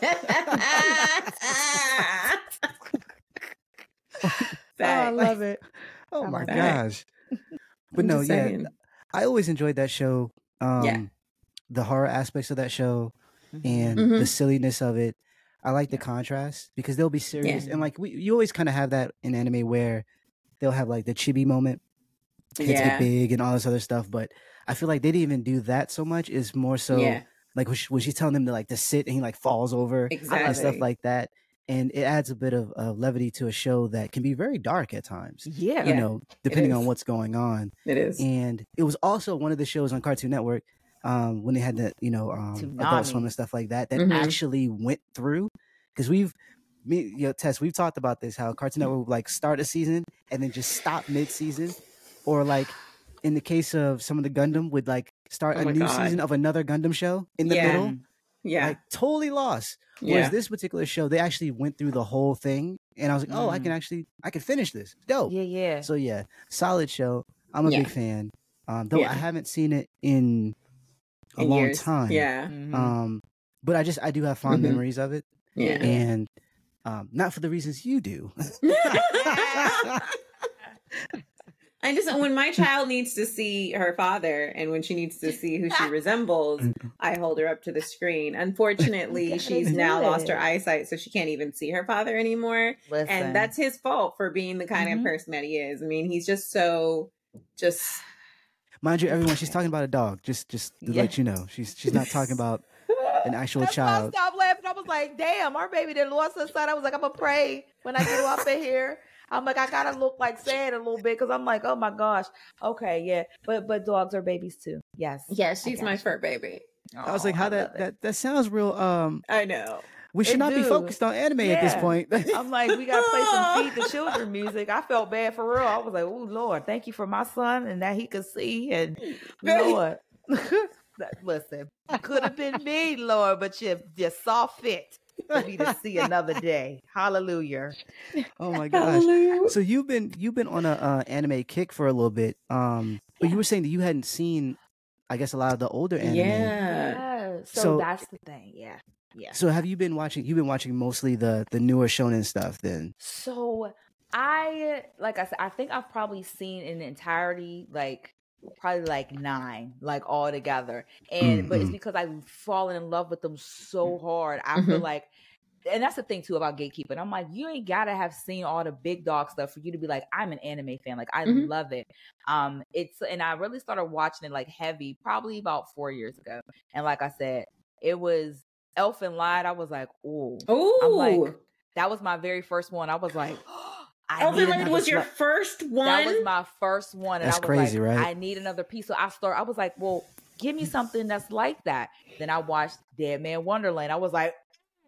I love it. Oh my gosh. But no, I always enjoyed that show. The horror aspects of that show and the silliness of it. I like the contrast because they'll be serious and like you always kind of have that in anime where they'll have like the chibi moment, kids get big and all this other stuff. But I feel like they didn't even do that so much. It's more so like when she's telling them to sit and he like falls over and stuff like that. And it adds a bit of levity to a show that can be very dark at times. Yeah. You know, depending on what's going on. It is. And it was also one of the shows on Cartoon Network when they had the Adult Swim and stuff like that actually went through, because Tess, we've talked about this, how Cartoon Network would like start a season and then just stop mid-season, or like in the case of some of the Gundam would like start a new season of another Gundam show in the middle. Like totally lost. Whereas this particular show, they actually went through the whole thing, and I was like, oh, I can finish this. Dope. Yeah. So solid show. I'm a big fan. Though I haven't seen it in a long years. time. Yeah. But I do have fond memories of it. Yeah. And not for the reasons you do. I just, when my child needs to see her father and when she needs to see who she resembles, I hold her up to the screen. Unfortunately, she's now lost her eyesight, so she can't even see her father anymore. Listen. And that's his fault for being the kind of person that he is. I mean, he's just mind you, everyone, she's talking about a dog. Just to let you know, she's not talking about an actual child. I stopped laughing. I was like, damn, our baby that lost her son. I was like, I'm gonna pray when I get up in here. I'm like, I gotta look like sad a little bit because I'm like, oh my gosh. Okay, yeah. But dogs are babies too. Yes. Yes, she's my fur baby. I was like, how that sounds real I know. We should not be focused on anime at this point. I'm like, we gotta play some Feed the Children music. I felt bad for real. I was like, oh Lord, thank you for my son and that he could see. And Lord, listen, could have been me, Lord, but you saw fit for me to see another day. Hallelujah. Oh my gosh. Hallelujah. So you've been on a anime kick for a little bit. But you were saying that you hadn't seen, I guess, a lot of the older anime. Yeah. So that's the thing. Yeah. So have you been watching? You've been watching mostly the newer shonen stuff then. So I said, I think I've probably seen in entirety probably 9 all together, and but it's because I've fallen in love with them so hard. I feel like, and that's the thing too about gatekeeping. I'm like, you ain't gotta have seen all the big dog stuff for you to be like, I'm an anime fan. Like, I love it. And I really started watching it heavy probably about 4 years ago. And like I said, it was Elfen Lied. I was like, ooh. I'm like, that was my very first one. I was like, Elfen Lied was your first one? That was my first one. And that's I was crazy, like, right? I need another piece. So I was like, well, give me something that's like that. Then I watched Dead Man Wonderland. I was like,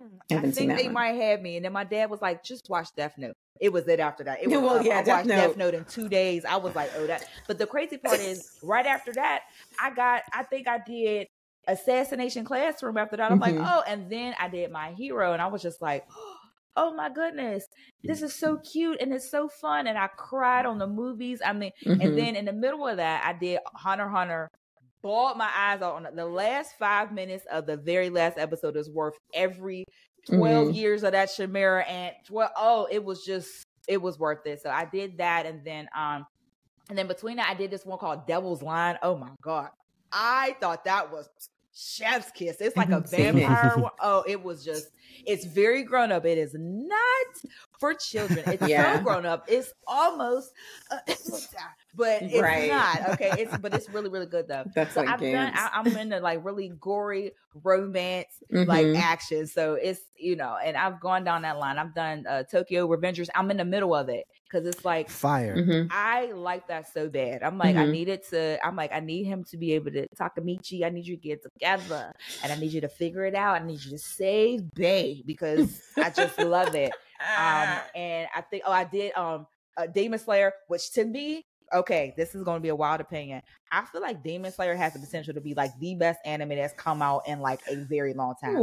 I I haven't seen think that they one. might have me. And then my dad was like, just watch Death Note. It was it after that. It was, Well, yeah, I Death watched Note. Death Note in 2 days. I was like, oh, that. But the crazy part is, right after that, I think I did Assassination Classroom after that. I'm like, Mhm. oh, and then I did My Hero. And I was just like, oh my goodness, this is so cute and it's so fun. And I cried on the movies. I mean, and Mhm. then in the middle of that, I did Hunter x Hunter. Bawled my eyes out on the last 5 minutes of the very last episode is worth every 12 Mhm. years of that Chimera and 12. Oh, it was worth it. So I did that, and then between that, I did this one called Devil's Line. Oh my God, I thought that was chef's kiss. It's like a haven't seen it. vampire one. Oh, it was just, it's very grown up. It is not for children. It's Yeah. so grown up. It's almost, but it's Right. not. Okay. But it's really, really good though. That's So like Gantz. I'm into like really gory romance, like Mhm. action. So it's, and I've gone down that line. I've done Tokyo Revengers. I'm in the middle of it because it's like, Fire. Mhm. I like that so bad. I'm like, I Mhm. need him to be able to, Takamichi, I need you to get together and I need you to figure it out. I need you to save Bay because I just love it. And I think, I did Demon Slayer, which to me, okay, this is going to be a wild opinion. I feel like Demon Slayer has the potential to be like the best anime that's come out in like a very long time.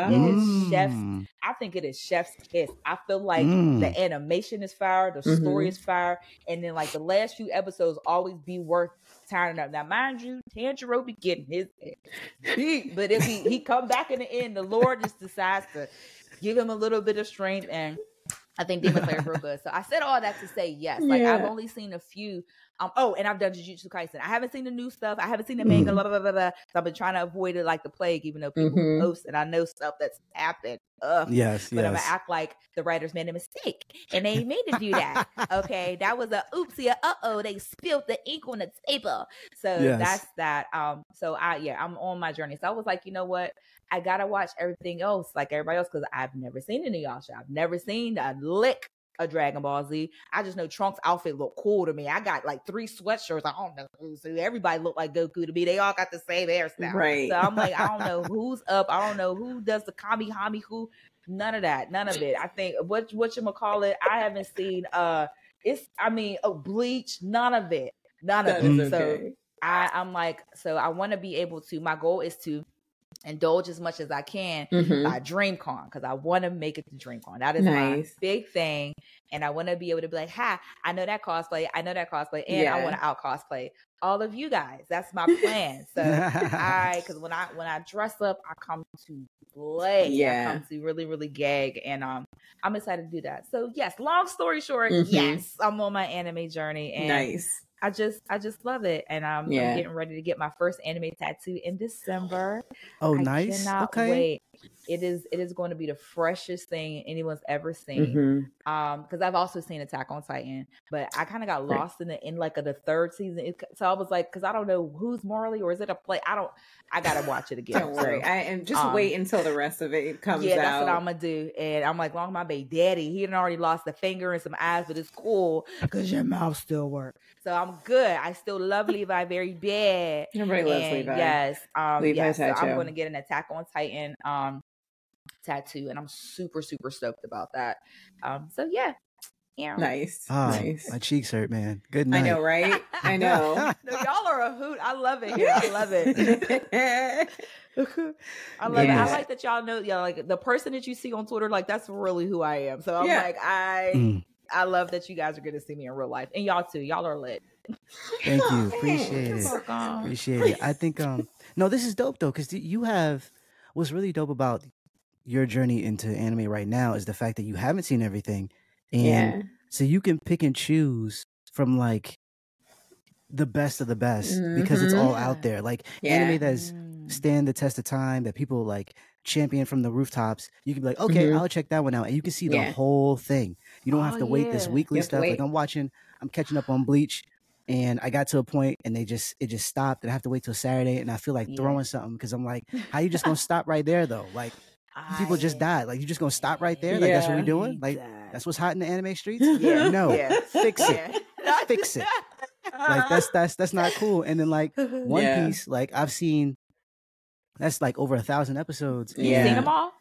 Wow. I think it is chef's kiss. I feel like the animation is fire, the story Mhm. is fire, and then like the last few episodes always be worth turning up. Now, mind you, Tanjiro be getting his beat, but if he come back in the end, the Lord just decides to give him a little bit of strength, and I think Demon Slayer is real good. So I said all that to say yes. Like I've Yeah. only seen a few. And I've done Jujutsu Kaisen. I haven't seen the new stuff. I haven't seen the manga. Blah, blah, blah, blah. So I've been trying to avoid it like the plague, even though people Mhm. post and I know stuff that's happened. Yes, But I'm gonna yes. act like the writers made a mistake and they ain't mean to do that. Okay, that was a oopsie. They spilled the ink on the table. So Yes. that's that. I'm on my journey. So I was like, you know what? I gotta watch everything else like everybody else because I've never seen any Yasha. I've never seen a lick of Dragon Ball Z. I just know Trunks' outfit looked cool to me. I got like 3 sweatshirts. I don't know who's who. Everybody looked like Goku to me. They all got the same hairstyle. Right. So I'm like, I don't know who's up. I don't know who does the Kami Hami who. None of that. None of it. I think what you call it. I haven't seen Bleach. None of it. None of That it. is okay. So I'm like, so I want to be able to. My goal is to indulge as much as I can Mhm. by DreamCon because I want to make it to DreamCon. That is Nice. my big thing, and I want to be able to be like, "Ha, I know that cosplay, and Yeah. I want to out cosplay all of you guys." That's my plan. So because when I dress up, I come to play. Yeah. I come to really, really gag, and I'm excited to do that. So yes, long story short, Mhm. yes, I'm on my anime journey, and Nice. I just love it, and I'm getting ready to get my first anime tattoo in December. Oh, I nice. cannot Okay. wait. It is going to be the freshest thing anyone's ever seen. Mhm. Because I've also seen Attack on Titan, but I kind of got Right. lost in the end like of the 3rd season. So I was like, because I don't know who's Morley or is it a play? I gotta watch it again. Don't worry. So, And just wait until the rest of it comes out. yeah, that's what I'm gonna do. And I'm like, long my baby daddy, he had already lost a finger and some eyes, but it's cool because your mouth still works. So I'm good. I still love Levi very bad. Everybody loves And Levi. yes, Levi so I'm tattoo. going to get an Attack on Titan tattoo, and I'm super, super stoked about that. So yeah. Nice. Ah, Nice. my cheeks hurt, man. Good night. I know, right? I know. No, y'all are a hoot. I love it here. I love it. I love it. Yeah. I like that y'all know, like the person that you see on Twitter, like that's really who I am. So I'm Yeah. like, I love that you guys are going to see me in real life, and y'all too. Y'all are lit. Thank you. Appreciate it. Welcome. Appreciate it. I think no, this is dope though, because you have what's really dope about your journey into anime right now is the fact that you haven't seen everything. And Yeah. so you can pick and choose from like the best of the best because it's Mhm. all out there. Like Yeah. anime that's stand the test of time that people like champion from the rooftops. You can be like, okay, Mhm. I'll check that one out, and you can see the Yeah. whole thing. You don't have Oh, to wait this yeah. weekly You have to stuff. Like wait. I'm catching up on Bleach, and I got to a point, and it just stopped, and I have to wait till Saturday, and I feel like Yeah. throwing something because I'm like, how you just gonna stop right there though? Like people just died. Like you just gonna stop right there? Like that's what we Yeah. doing? Like that's what's hot in the anime streets? Yeah. No, Yeah. fix it. Yeah. Fix it. Like that's not cool. And then like One Yeah. Piece, like I've seen that's like over 1,000 episodes. You Yeah. seen them all?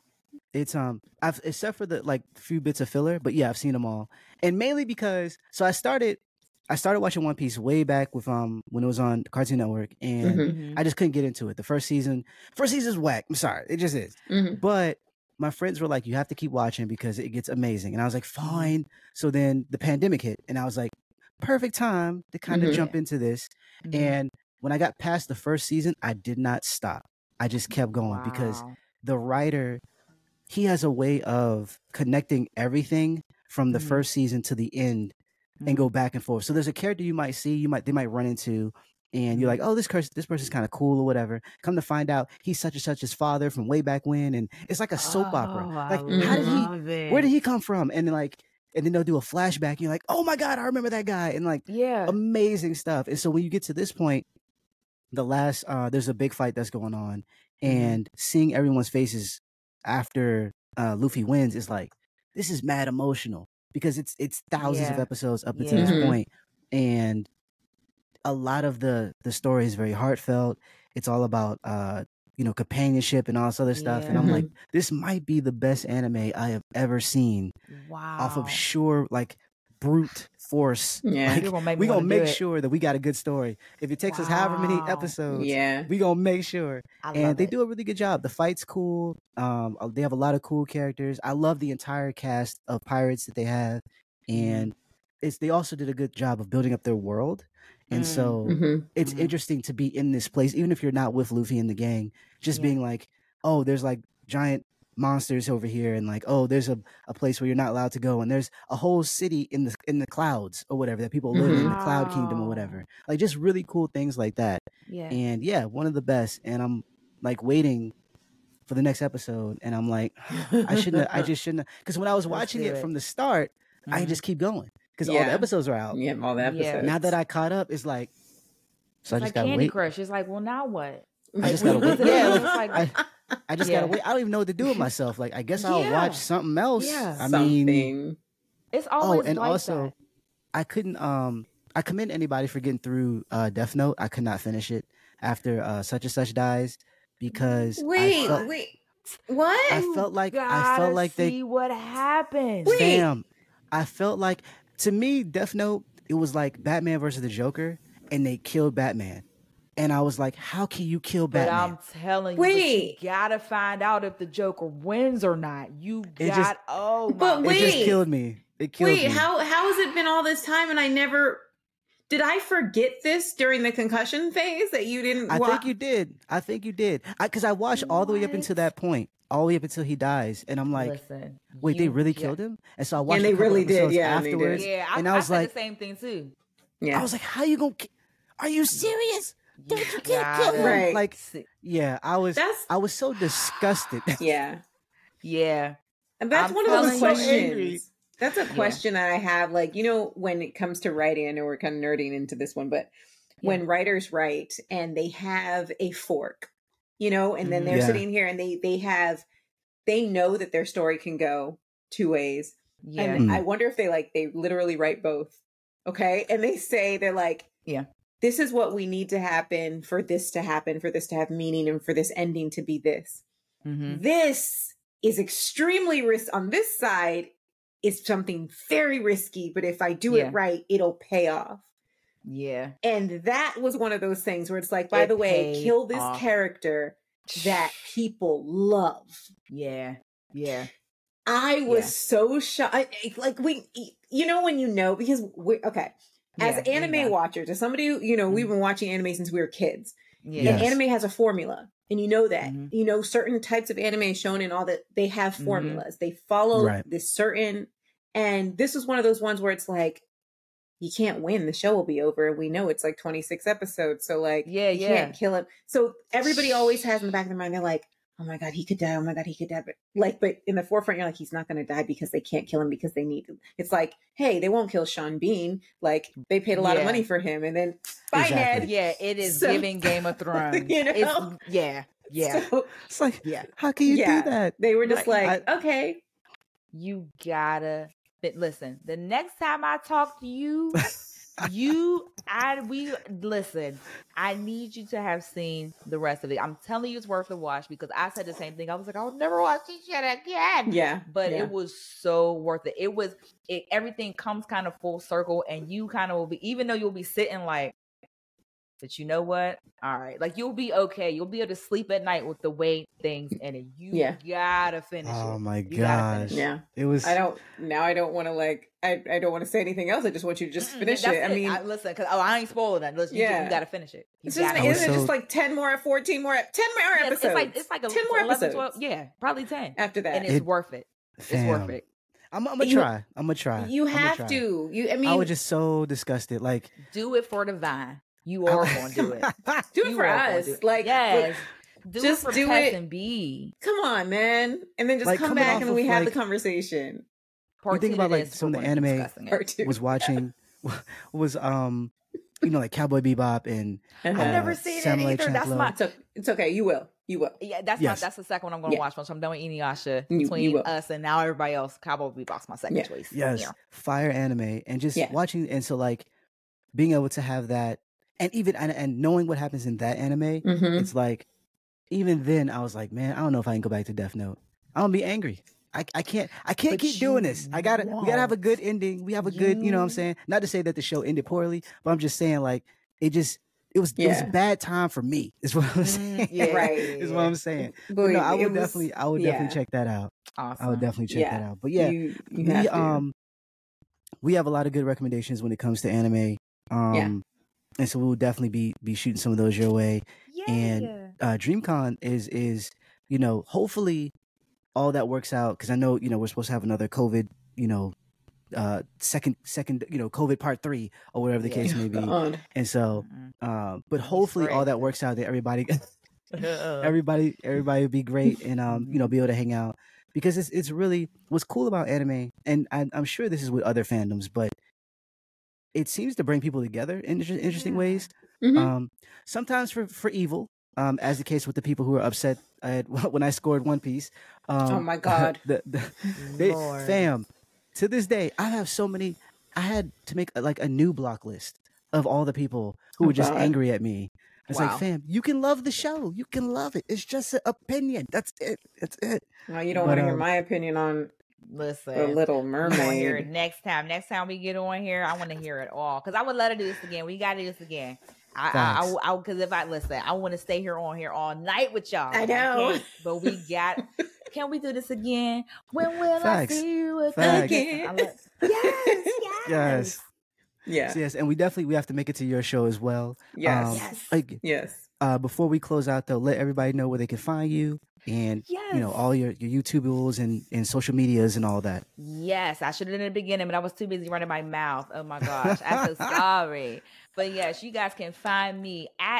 It's I've except for the like few bits of filler, but yeah, I've seen them all, and mainly because I started watching One Piece way back with when it was on Cartoon Network, and Mhm. I just couldn't get into it. The first season's whack. I'm sorry, it just is. Mhm. But my friends were like, "You have to keep watching because it gets amazing," and I was like, "Fine." So then the pandemic hit, and I was like, "Perfect time to kind of Mhm. jump into this." Mhm. And when I got past the first season, I did not stop. I just kept going because Wow. the writer, he has a way of connecting everything from the Mhm. first season to the end and go back and forth. So there's a character you might see, they might run into, and you're like, oh, this person's kind of cool or whatever. Come to find out, he's such and such his father from way back when, and it's like a soap opera. Oh, I Like, how did he? love Where did it. he come from? And then and then they'll do a flashback. And you're like, oh my god, I remember that guy, and like Yeah. amazing stuff. And so when you get to this point, the last there's a big fight that's going on, and seeing everyone's faces after Luffy wins is like, this is mad emotional because it's thousands of Yeah. episodes up until Yeah. this Mhm. point, and a lot of the story is very heartfelt. It's all about companionship and all this other stuff, and I'm Yeah. like, this might be the best anime I have ever seen off of Wow. sure like brute force. Yeah. Like, You're gonna make me we gonna wanna do make it. sure that we got a good story. If it takes us however many Wow. episodes, Yeah. we gonna make sure. I And love they it. do a really good job. The fight's cool. They have a lot of cool characters. I love the entire cast of pirates that they have, and they also did a good job of building up their world. And so Mhm. it's interesting to be in this place, even if you're not with Luffy and the gang, just Yeah. being like, oh, there's like giant monsters over here, and like, oh, there's a place where you're not allowed to go, and there's a whole city in the clouds or whatever that people live in, the cloud kingdom or Wow. whatever. Like, just really cool things like that. Yeah. And yeah, one of the best. And I'm like waiting for the next episode, and I'm like, I just shouldn't, because when I was Let's watching do it it. from the start, I Mhm. just keep going because all the Yeah. episodes are out. Yeah, all the Yeah. episodes. Now that I caught up, it's like, so I It's just like gotta Candy wait. Crush. It's like, well, now what? I Like just when gotta you wait. get to the Yeah, end, like it's like, I just gotta yeah, wait. I don't even know what to do with myself. Like, I guess I'll yeah, watch something else. yeah. I mean, Something. It's oh, always and like also that. I couldn't I commend anybody for getting through Death Note. I could not finish it after such and such dies because Wait, what? I You felt like gotta they see what happens. Wait. fam. I felt like, to me, Death Note, it was like Batman versus the Joker, and they killed Batman. And I was like, how can you kill But Batman? I'm telling you, but you Wait. gotta find out if the Joker wins or not. You It got, just- oh But my It just wait. killed me. It killed Wait, me. how has it been all this time and I never did I forget this during the concussion phase that you didn't I watch? think you did. Because I watched all the way up until What? that point, all the way up until he dies, and I'm like, Listen, wait, they you really ju- killed him? And so I watched they a couple really did, episodes yeah, and they did. afterwards, Yeah, and I was said like, the same thing too. Yeah. I was like, how you gonna? Are you serious? Don't you can't gotta kill him? Right. Like, see- yeah, I was so disgusted. yeah. yeah. And that's I'm one of those telling you. questions. Angry. That's a question that I have. Like, when it comes to writing, I know we're kind of nerding into this one, but when writers write and they have a fork, and then they're Yeah. sitting here and they know that their story can go two ways. Yeah. And I wonder if they literally write both. Okay. And they say, they're like, Yeah. this is what we need to happen, for this to have meaning, and for this ending to be this. Mhm. This is extremely on this side is something very risky, but if I do Yeah. it right, it'll pay off. Yeah. And that was one of those things where it's like, by It the way, paid kill this off. character that people love. Yeah. Yeah. I was Yeah. so shocked. Like, when because okay. As Yeah, anime yeah. watchers, as somebody who, we've been watching anime since we were kids. Yeah. And Yes. anime has a formula. And you know that. Mhm. Certain types of anime shown and all that, they have formulas. They follow Right. this certain, and this is one of those ones where it's like, you can't win. The show will be over. We know it's like 26 episodes. So like, Yeah, you yeah. can't kill him. So everybody always has in the back of their mind, they're like, oh my God, he could die. Oh my God, he could die. But in the forefront, you're like, he's not going to die because they can't kill him because they need him. It's like, hey, they won't kill Sean Bean. Like, they paid a lot of Yeah. money for him. And then, bye, Exactly. Ned. Yeah, it is So- giving Game of Thrones. know? Yeah. So, It's like, Yeah. how can you yeah, do that? they were just Like, like, okay. You gotta listen. The next time I talk to you, listen. I need you to have seen the rest of it. I'm telling you, it's worth the watch because I said the same thing. I was like, I'll never watch this shit again. Yeah, but yeah. it was so worth it. Everything comes kind of full circle, and you kind of will be, even though you'll be sitting like, but you know what? All right, like you'll be okay. You'll be able to sleep at night with the way things ended. You gotta finish it. Oh my You gosh! Yeah, it was. I don't want to like. I don't want to say anything else. I just want you to just finish it. I mean, listen, because I ain't spoiling that. Listen, you gotta finish it. Isn't it just like 10 more, 14 more, 10 more episodes? It's like 10 more 11, episodes. 12, yeah, probably 10 after that, and it's worth it. It's worth it. I'm gonna try. I'm gonna try. You have to. I mean, I was just so disgusted. Like, do it for the vine. You are going to do it. Do it for us. Like, yes. Just do it for do Tess it. And B. Come on, man. And then just like, come back and we have the conversation. You think about like some of the anime was watching was like Cowboy Bebop and I've never seen it either. That's it's okay. You will. Yeah, that's the second one I'm going to watch once I'm done with Inuyasha. Between us and now everybody else, Cowboy Bebop's my second choice. Yes, fire anime and just watching, and so like being able to have that, and even and knowing what happens in that anime, it's like even then I was like, man, I don't know if I can go back to Death Note. I'm gonna be angry. I can't keep doing this. We gotta have a good ending. We have a good, you know what I'm saying? Not to say that the show ended poorly, but I'm just saying like it was a bad time for me. Is what I'm saying. Right. Is what I'm saying. But no, I would definitely check that out. Awesome. I would definitely check that out. But yeah, we have a lot of good recommendations when it comes to anime. And so we will definitely be shooting some of those your way. And DreamCon is hopefully all that works out, because I know we're supposed to have another COVID second COVID part 3 or whatever the case may be. And so but hopefully all that works out, that everybody will be great and be able to hang out, because it's really what's cool about anime, and I'm sure this is with other fandoms, but it seems to bring people together in interesting ways. Sometimes for evil, as the case with the people who were upset when I scored One Piece. Oh my God. Fam, to this day, I had to make a new block list of all the people who were just angry at me. It's like, fam, you can love the show. You can love it. It's just an opinion. That's it. Well, you don't want to hear my opinion on The Little Mermaid. Next time we get on here, I want to hear it all, because I would let her do this again. We got to do this again. Because if I listen, I want to stay on here all night with y'all. I know, but we got. Can we do this again? When will I see you again? Yes. Yeah. So yes, and we have to make it to your show as well. Yes. Yes. Before we close out though, let everybody know where they can find you, and all your YouTube's and social medias and all that. Yes, I should have in the beginning, but I was too busy running my mouth. Oh my gosh, I'm so sorry. But yes, you guys can find me at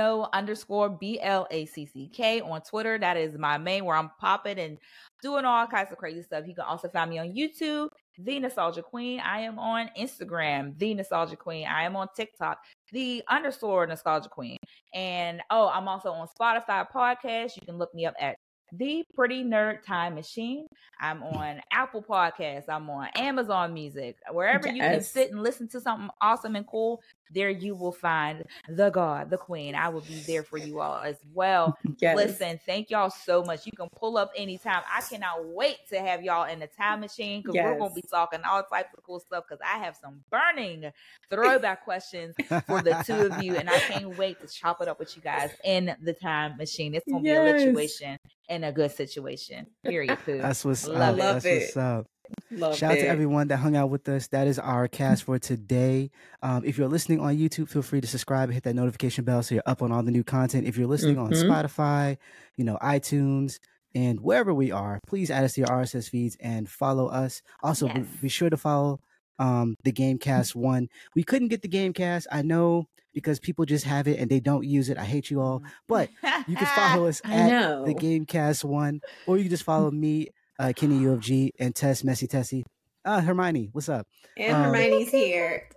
Snow_BLACCK on Twitter. That is my main, where I'm popping and doing all kinds of crazy stuff. You can also find me on YouTube, The Nostalgia Queen. I am on Instagram, The Nostalgia Queen. I am on TikTok, _Nostalgia Queen. And I'm also on Spotify podcast. You can look me up at The Pretty Nerd Time Machine. I'm on Apple Podcasts. I'm on Amazon Music. Wherever you can sit and listen to something awesome and cool, there you will find the God, the Queen. I will be there for you all as well. Listen, thank y'all so much. You can pull up anytime. I cannot wait to have y'all in the time machine, because we're going to be talking all types of cool stuff, because I have some burning throwback questions for the two of you, and I can't wait to chop it up with you guys in the time machine. It's going to be a situation and a good situation. Period. That's what's up. Love it. What's up. Shout out to everyone that hung out with us. That is our cast for today. If you're listening on YouTube, feel free to subscribe and hit that notification bell so you're up on all the new content. If you're listening on Spotify, iTunes, and wherever we are, please add us to your RSS feeds and follow us. Also, be sure to follow the Gamecast 1. We couldn't get the Gamecast, I know, because people just have it and they don't use it. I hate you all. But you can follow us at the Gamecast 1, or you can just follow me, Kenny U of G, and Tess Messy Tessie. Hermione, what's up? And Hermione's here.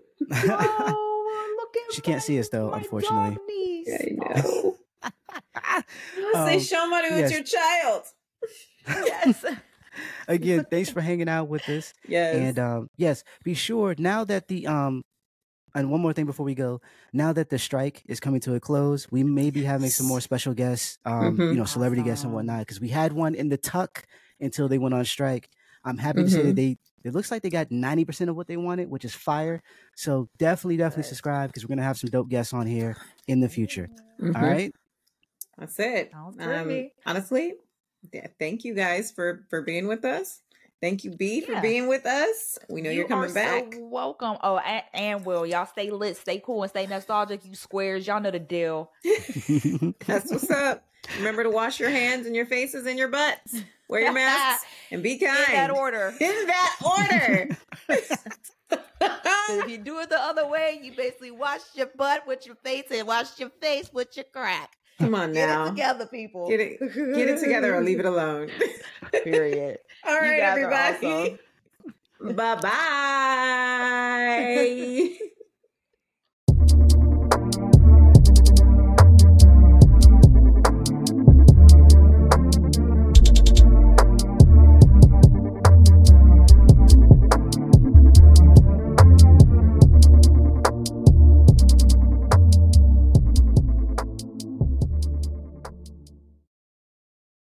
She can't see us though, unfortunately. I know. Say, Shomari, it's your child. Yes. Again, thanks for hanging out with us. Yes. And yes, be sure now that the and one more thing before we go. Now that the strike is coming to a close, we may be having some more special guests, celebrity guests and Awesome. whatnot, because we had one in the tuck until they went on strike. I'm happy to say that it looks like they got 90% of what they wanted, which is fire. So definitely subscribe, because we're going to have some dope guests on here in the future. All right. That's it. Honestly, thank you guys for being with us. Thank you, B, for being with us. We know you're coming back. So welcome. Oh, and Will, y'all stay lit, stay cool, and stay nostalgic, you squares. Y'all know the deal. That's what's up. Remember to wash your hands and your faces and your butts. Wear your masks and be kind. In that order. In that order. If you do it the other way, you basically wash your butt with your face and wash your face with your crack. Come on now. Get it together, people. Get it together or leave it alone. Period. All right, everybody. Awesome. Bye-bye.